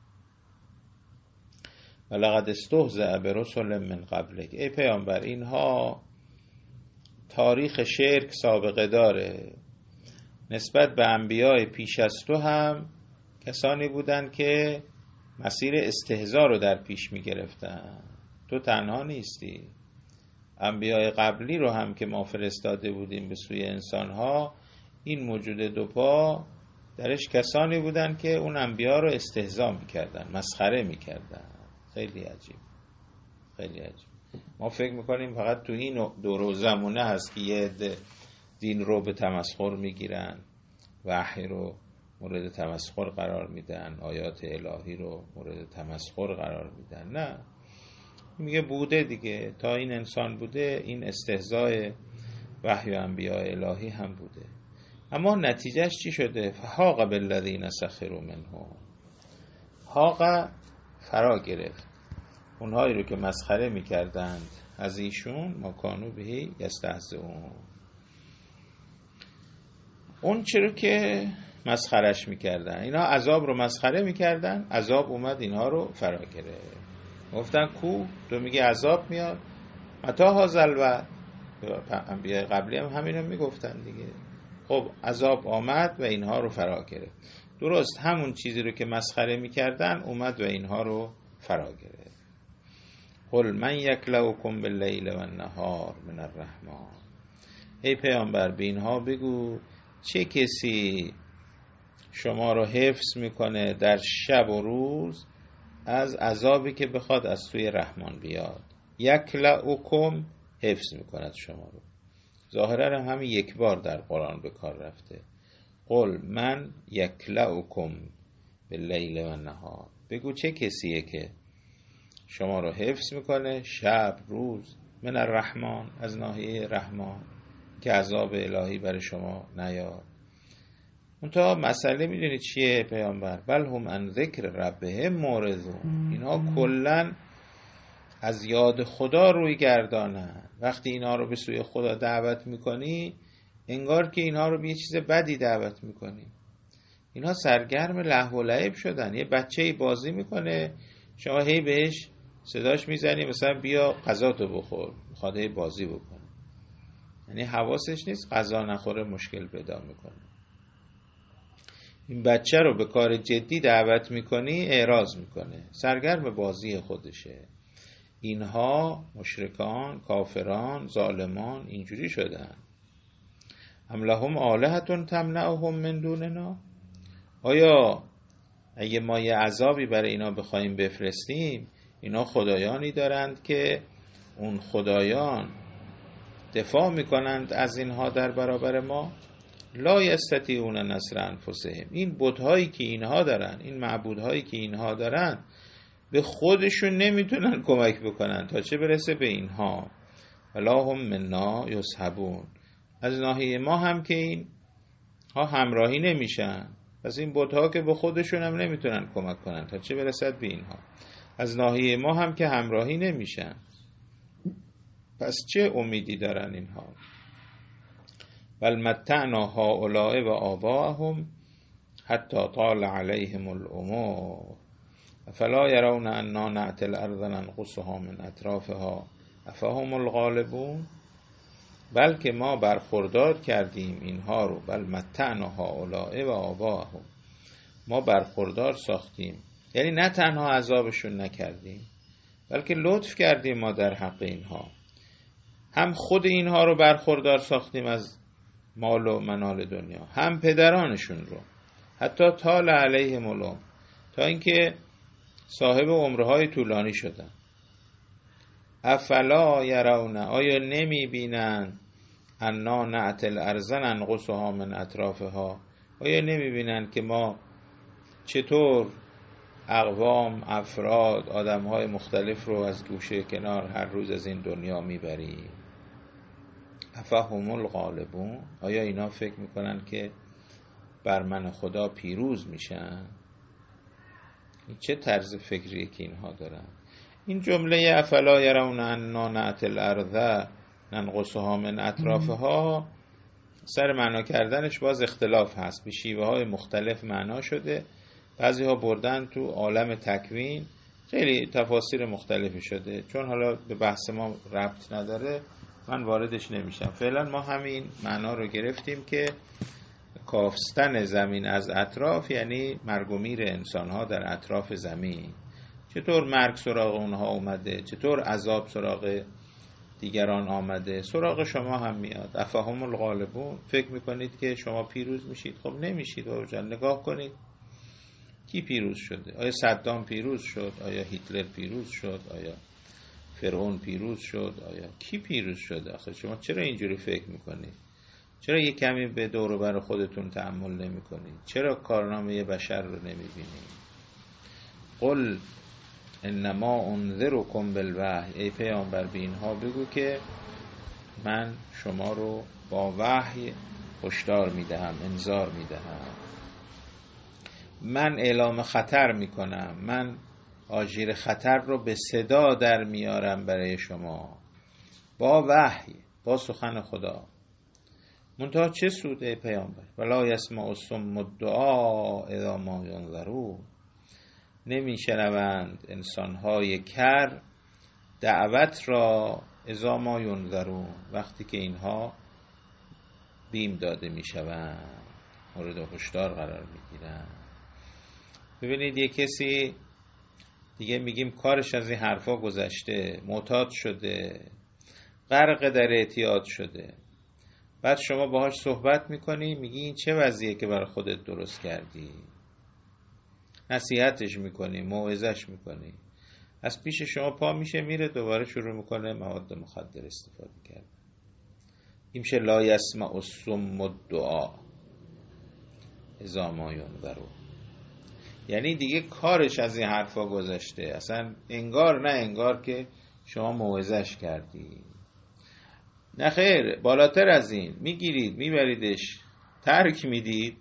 ولقد استهزأ برسل من قبلک، ای پیامبر اینها تاریخ شرک سابقه داره. نسبت به انبیای پیش از تو هم کسانی بودن که مسیر استهزا رو در پیش می گرفتن. تو تنها نیستی، انبیای قبلی رو هم که ما فرستاده بودیم به سوی انسانها، این موجود دوپا درش کسانی بودن که اون انبیا رو استهزا میکردن، مسخره میکردن. خیلی عجیب، خیلی عجیب. ما فکر میکنیم فقط تو این دور و زمونه هست که یه عده دین رو به تمسخر میگیرن، وحی رو مورد تمسخر قرار میدن، آیات الهی رو مورد تمسخر قرار میدن. نه، میگه بوده دیگه، تا این انسان بوده این استهزاء وحی و انبیاء الهی هم بوده. اما نتیجهش چی شده؟ فحاق بالذین سخروا منه، حاق فرا گرفت اونهایی رو که مسخره میکردند از ایشون، ما کانوا به یستهزئون، اون چرا که مسخرش میکردن، اینا عذاب رو مسخره میکردن، عذاب اومد اینها رو فرا گرفت. گفتن کو تو میگی عذاب میاد، متا هازل و انبیاء قبلی هم همینو میگفتن دیگه. خب عذاب آمد و اینها رو فرا گرفت. درست همون چیزی رو که مسخره میکردن اومد و اینها رو فرا گرفت. قل من یکلؤکم باللیل و النهار من الرحمن، ای پیامبر به اینها بگو چه کسی شما رو حفظ میکنه در شب و روز از عذابی که بخواد از سوی رحمان بیاد. یکلؤکم، حفظ میکند شما رو. ظاهرا همین یک بار در قرآن به کار رفته. قل من یکلؤکم باللیل و النهار، بگو چه کسیه که شما رو حفظ میکنه شب روز، من الرحمن، از ناحیه رحمان، که عذاب الهی برای شما نیاد. منتها مسئله میدونی چیه پیامبر؟ بل هم عن ذکر ربهم معرضون، اینها کلن از یاد خدا روی گردانن. وقتی اینها رو به سوی خدا دعوت میکنی انگار که اینها رو به یه چیز بدی دعوت میکنی. اینها سرگرم لهو و لعب شدن. یه بچه‌ای بازی میکنه، شما هی بهش صداش میزنی مثلا بیا غذاتو بخور، میخواد هی بازی بکنه، یعنی حواسش نیست غذا نخوره مشکل پیدا میکنه. این بچه رو به کار جدی دعوت میکنی اعراض میکنه، سرگرم بازی خودشه. اینها مشرکان، کافران، ظالمان اینجوری شدن. ام لهم آلهة تمنعهم من دوننا، آیا اگه ما یه عذابی برای اینا بخوایم بفرستیم، اینا خدایانی دارند که اون خدایان دفاع میکنند از اینها در برابر ما؟ لا یستطیعون نصر انفسهم، این بت‌هایی که اینها دارن، این معبودهایی که اینها دارن به خودشون نمیتونن کمک بکنن تا چه برسه به اینها. ولا هم منا یصحبون، از ناحیه ما هم که این ها همراهی نمیشن، پس این بت‌ها که به خودشون هم نمیتونن کمک کنن تا چه برسد به اینها. از ناحیه ما هم که همراهی نمیشن، پس چه امیدی دارن اینها؟ بل متعنا هؤلاء و آباءهم حتی طال علیهم العمر، افلا یرون انا نأتی الارض ننقصها من اطرافها افهم الغالبون. بلکه ما برخوردار کردیم اینها رو، بل متعنا هؤلاء و آباءهم، ما برخوردار ساختیم، یعنی نه تنها عذابشون نکردیم بلکه لطف کردیم ما در حق اینها، هم خود اینها رو برخوردار ساختیم از مال و منال دنیا، هم پدرانشون رو، حتی طال علیهم العمر، تا اینکه صاحب عمرهای طولانی شدن. افلا یرون، آیا نمی بینن، انا نأتی الارض ننقصها من اطرافها، آیا نمی بینن که ما چطور اقوام، افراد، آدمهای مختلف رو از گوشه کنار هر روز از این دنیا میبریم. افهم الغالبون، آیا اینا فکر میکنن که بر من خدا پیروز میشن؟ این چه طرز فکریه که اینها دارن؟ این جمله افلا یرون انا نأتی الارض ننقصها من اطرافها، سر معنا کردنش باز اختلاف هست، به شیوه های مختلف معنا شده. بعضی ها بردن تو عالم تکوین، خیلی تفاسیر مختلفی شده، چون حالا به بحث ما ربط نداره من واردش نمیشم. فعلا ما همین معنا رو گرفتیم که کاستن زمین از اطراف یعنی مرگ و میر انسان ها در اطراف زمین. چطور مرگ سراغ اونها اومده، چطور عذاب سراغ دیگران آمده، سراغ شما هم میاد. افهم الغالبون، فکر میکنید که شما پیروز میشید؟ خب نمیشید. بابا جان نگاه کنید کی پیروز شده؟ آیا صدام پیروز شد؟ آیا هیتلر پیروز شد؟ آیا فرعون پیروز شد؟ آیا کی پیروز شده؟ آخه شما چرا اینجوری فکر میکنید؟ چرا یک کمی به دور و بر خودتون تأمل نمیکنید؟ چرا کارنامه بشر رو نمیبینید؟ قل انما انذرکم بالوحی، ای پیامبر به اینها بگو که من شما رو با وحی هشدار میدهم، انذار میدهم، من اعلام خطر میکنم، من آژیر خطر رو به صدا در میارم برای شما با وحی، با سخن خدا. منتها چه سود ای پیامبر؟ ولا یسمع الصم الدعاء اذا ما ینذرون، نمیشنوند انسانهای کر دعوت را اذا ما ینذرون، وقتی که اینها بیم داده میشوند، مورد هشدار قرار میگیرند. ببینید یک کسی دیگه میگیم کارش از این حرفا گذشته، معتاد شده، غرق در اعتیاد شده، بعد شما باهاش صحبت میکنی میگی این چه وضعیه که برای خودت درست کردی، نصیحتش میکنی، موعظش میکنی، از پیش شما پا میشه میره دوباره شروع میکنه مواد مخدر استفاده کرد. این میشه لا یسمع الصم الدعاء اذا ما ینذرون، یعنی دیگه کارش از این حرفا گذشته، اصلا انگار نه انگار که شما موعظش کردی. نه خیر، بالاتر از این میگیرید میبریدش ترک میدید،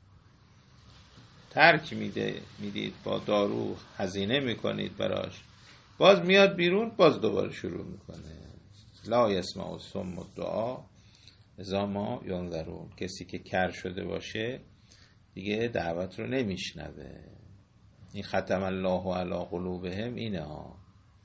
میدید با دارو هزینه میکنید براش، باز میاد بیرون باز دوباره شروع میکنه. لا یسمع الصم الدعاء اذا ما ینذرون، کسی که کر شده باشه دیگه دعوت رو نمیشنوه. این ختم الله علی قلوبهم اینه ها.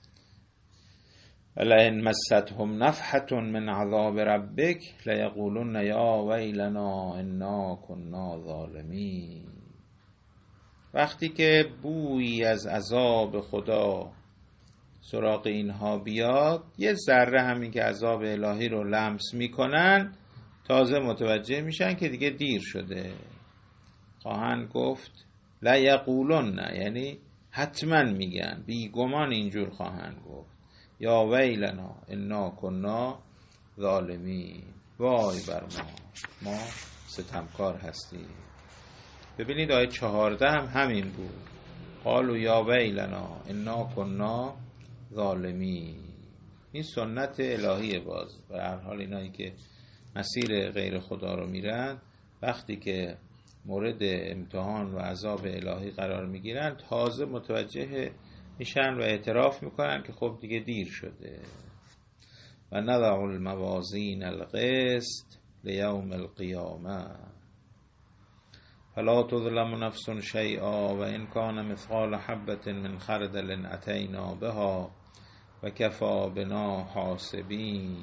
ولئن مستهم نفحة من عذاب ربک لیقولن یا ویلنا انا کنا ظالمین. وقتی که بویی از عذاب خدا سراغ اینها بیاد، یه ذره همین که عذاب الهی رو لمس میکنن تازه متوجه میشن که دیگه دیر شده. خواهند گفت لیقولن، یعنی حتما میگن، بیگمان اینجور خواهند گفت یا ویلنا انا کنا ظالمین، وای بر ما ستمکار هستیم. ببینید آیه 14 هم همین بود، قالوا یا ویلنا انا کنا ظالمین. این سنت الهیه. باز به هر حال اینایی که مسیر غیر خدا رو میرن وقتی که مورد امتحان و عذاب الهی قرار میگیرن تازه متوجه میشن و اعتراف میکنن که خب دیگه دیر شده. و نضع الموازین القسط لیوم القیامه فلا تظلم نفس شیئا و ان کان مثقال حبة من خردل اتینا بها و کفی بنا حاسبین.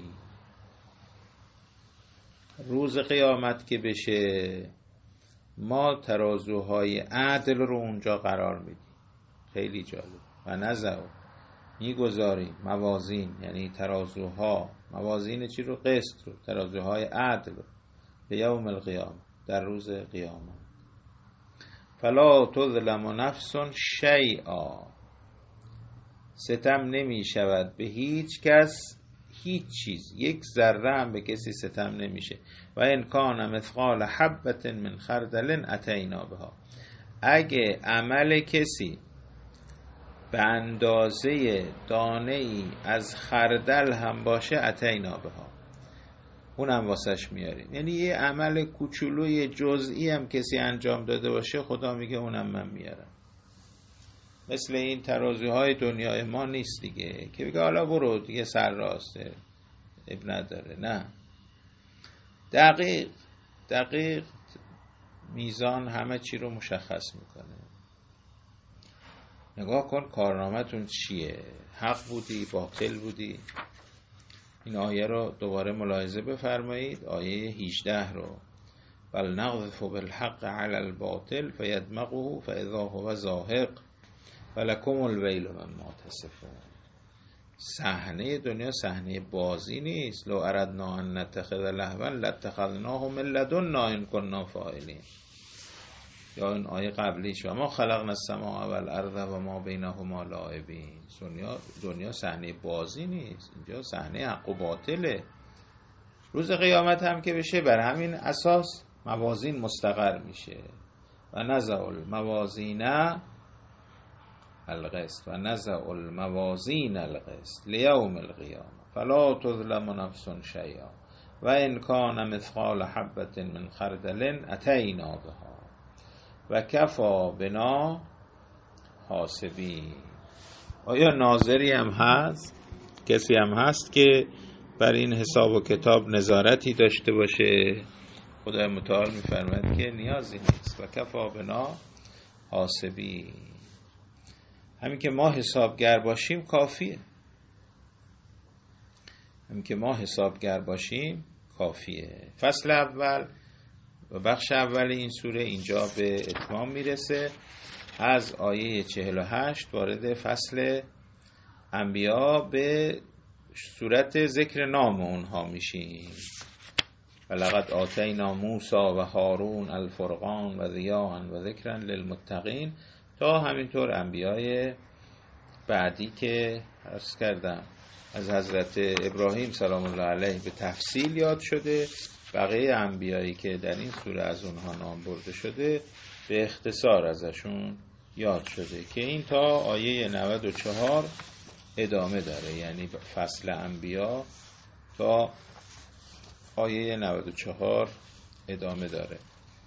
روز قیامت که بشه ما ترازوهای عدل رو اونجا قرار میدیم. خیلی جالب. و نزع میگذاریم موازین، یعنی ترازوها، موازین چی رو؟ قسط رو، ترازوهای عدل رو، به یوم القیامه، در روز قیامت. فلا تظلم نفس شیئا، ستم نمی شود به هیچ کس، هیچ چیز، یک ذره هم به کسی ستم نمیشه. و ان کان مثقال حبة من خردل اتینا بها، اگه عمل کسی به اندازه دانه ای از خردل هم باشه اتینا بها، اونم واسش میاریم. یعنی یه عمل کوچولوی جزئی هم کسی انجام داده باشه، خدا میگه اونم من میارم. مثل این ترازوهای دنیای ما نیست دیگه که بگه حالا برو دیگه سر راسته اب نداره. نه، دقیق میزان همه چی رو مشخص میکنه. نگاه کن کارنامه‌تون چیه، حق بودی، باطل بودی. این آیه رو دوباره ملاحظه بفرمایید، آیه 18 رو. بل نقذف بالحق علی الباطل فیدمغه فاذا هو زاهق ولکم الویل مما تصفون. صحنه دنیا صحنه بازی نیست. لو اردنا ان نتخذ لهوا لاتخذناه من لدنا ان كنا فاعلین. یا این آیه قبلیش و ما خلقنا السماء والارض و ما بینهما لاعبین. دنیا صحنه بازی نیست، اینجا صحنه حق و باطله. روز قیامت هم که بشه بر همین اساس موازین مستقر میشه. و نزع الموازین القسط و نزع الموازین القسط لیوم القیامه فلا تظلم نفس شیئا و ان کان مثقال حبة من خردل اتینا بها و کفی بنا حاسبین. آیا ناظری هم هست؟ کسی هم هست که بر این حساب و کتاب نظارتی داشته باشه؟ خدای متعال میفرماید که نیازی نیست. و کفی بنا حاسبین، همین که ما حسابگر باشیم کافیه. فصل اول و بخش اول این سوره اینجا به اتمام میرسه. از آیه 48 وارد فصل انبیا به صورت ذکر نام اونها میشیم. ولقد آتینا موسی و هارون الفرقان و ضیاء و ذکرا للمتقین، تا همینطور انبیای بعدی که عرض کردم از حضرت ابراهیم سلام الله علیه به تفصیل یاد شده. بقیه انبیایی که در این سوره از اونها نام برده شده به اختصار ازشون یاد شده که این تا آیه 94 ادامه داره. یعنی فصل انبیا تا آیه 94 ادامه داره.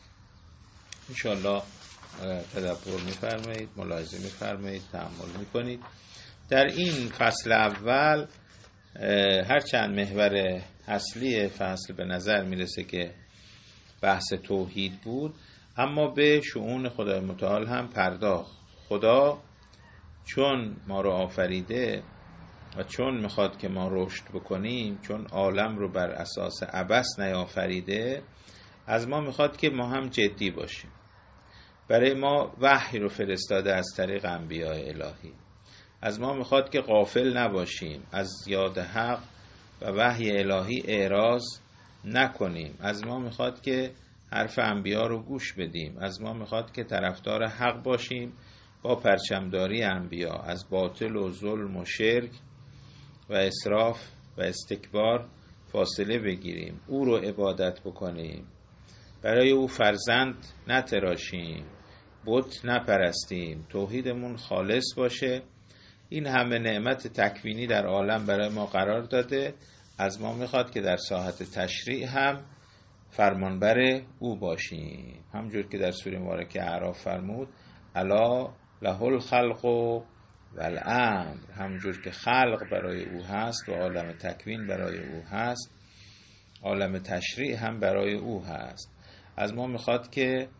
انشاءالله تدبر میفرمایید، ملاحظه میفرمایید، تأمل میکنید. در این فصل اول هرچند محور اصلی فصل به نظر میرسه که بحث توحید بود، اما به شؤون خدای متعال هم پرداخت. خدا چون ما رو آفریده و چون میخواد که ما رشد بکنیم، چون عالم رو بر اساس عبث نیافریده، از ما میخواد که ما هم جدی باشیم. برای ما وحی رو فرستاده از طریق انبیاء الهی. از ما میخواد که غافل نباشیم، از یاد حق و وحی الهی اعراض نکنیم. از ما میخواد که حرف انبیا رو گوش بدیم. از ما میخواد که طرفدار حق باشیم، با پرچمداری انبیا از باطل و ظلم و شرک و اسراف و استکبار فاصله بگیریم، او رو عبادت بکنیم، برای او فرزند نتراشیم، بت نپرستیم، توحیدمون خالص باشه. این همه نعمت تکوینی در عالم برای ما قرار داده. از ما میخواد که در ساحت تشریع هم فرمانبر او باشیم، همجور که در سوره مبارکه اعراف فرمود الا له الخلق والامر، همجور که خلق برای او هست و عالم تکوین برای او هست، عالم تشریع هم برای او هست. از ما میخواد که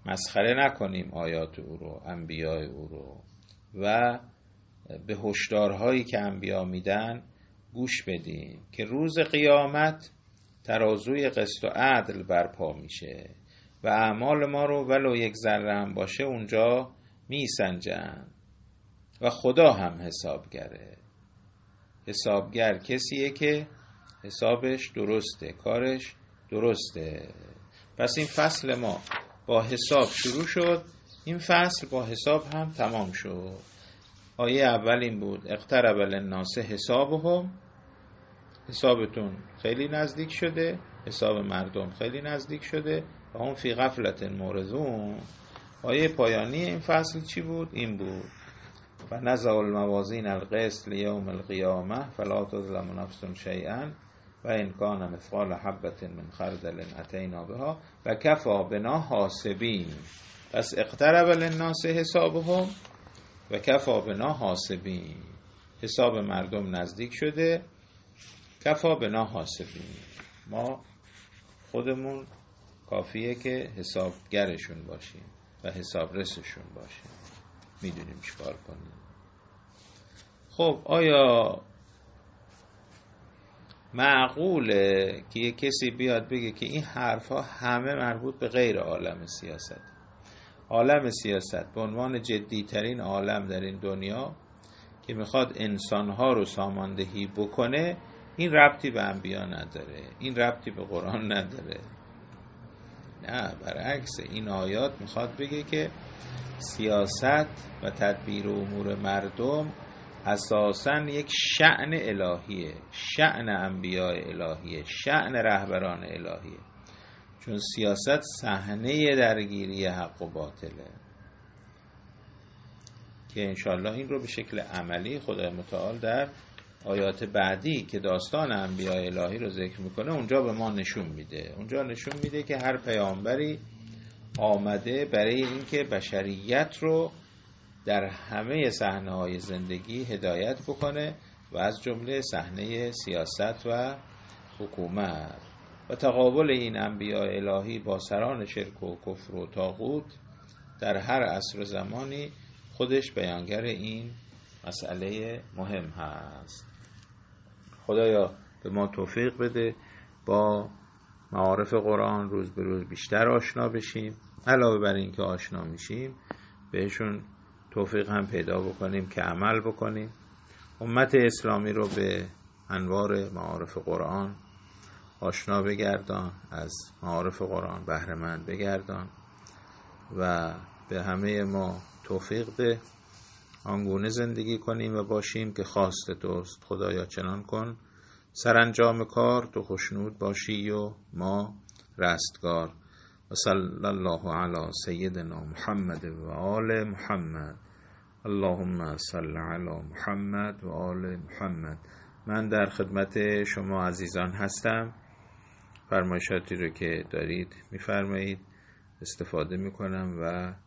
مسخره نکنیم آیات او رو، انبیاء او رو، و به هشدارهایی که انبیا میدن گوش بدیم که روز قیامت ترازوی قسط و عدل برپا میشه و اعمال ما رو ولو یک ذره هم باشه اونجا میسنجن و خدا هم حسابگره. حسابگر کسیه که حسابش درسته، کارش درسته. پس این فصل ما با حساب شروع شد، این فصل با حساب هم تمام شد. آیه اول این بود اقترب للناس حسابهم، حسابتون خیلی نزدیک شده، حساب مردم خیلی نزدیک شده و هم فی غفلت معرضون. آیه پایانی این فصل چی بود؟ این بود و نزع الموازین القسط لیوم القیامه فلا تظلم نفس شیئا و ان کان مثقال حبة من خردل اتینا بها و کفی بنا حاسبین. پس اقترب للناس حسابهم و کفی بنا حاسبین، حساب مردم نزدیک شده، کفی بنا حاسبین، ما خودمون کافیه که حسابگرشون باشیم و حسابرسشون باشیم، میدونیم چیکار کنیم. خب آیا معقوله که یه کسی بیاد بگه که این حرفا همه مربوط به غیر عالم سیاست؟ عالم سیاست به عنوان جدیترین عالم در این دنیا که میخواد انسانها رو ساماندهی بکنه، این ربطی به انبیا نداره، این ربطی به قرآن نداره. نه، برعکس، این آیات میخواد بگه که سیاست و تدبیر امور مردم اساساً یک شأن الهیه، شأن انبیاء الهیه، شأن رهبران الهیه، چون سیاست صحنه درگیری حق و باطله که انشالله این رو به شکل عملی خدای متعال در آیات بعدی که داستان انبیاء الهی رو ذکر میکنه اونجا به ما نشون میده. اونجا نشون میده که هر پیامبری آمده برای اینکه بشریت رو در همه صحنه‌های زندگی هدایت بکنه و از جمله صحنه سیاست و حکومت و تقابل این انبیاء الهی با سران شرک و کفر و طاغوت در هر عصر و زمانی خودش بیانگر این مسئله مهم هست. خدایا به ما توفیق بده با معارف قرآن روز به روز بیشتر آشنا بشیم، علاوه بر این که آشنا میشیم بهشون توفیق هم پیدا بکنیم که عمل بکنیم. امت اسلامی رو به انوار معارف قرآن آشنا بگردان، از معارف قرآن بهره مند بگردان و به همه ما توفیق ده آنگونه زندگی کنیم و باشیم که خواست توست. خدایا چنان کن سرانجام کار تو خوشنود باشی و ما رستگار. و صلی الله علی سیدنا محمد و آل محمد. اللهم صل علی محمد و آل محمد. من در خدمت شما عزیزان هستم، فرمایشاتی رو که دارید میفرمایید، استفاده میکنم و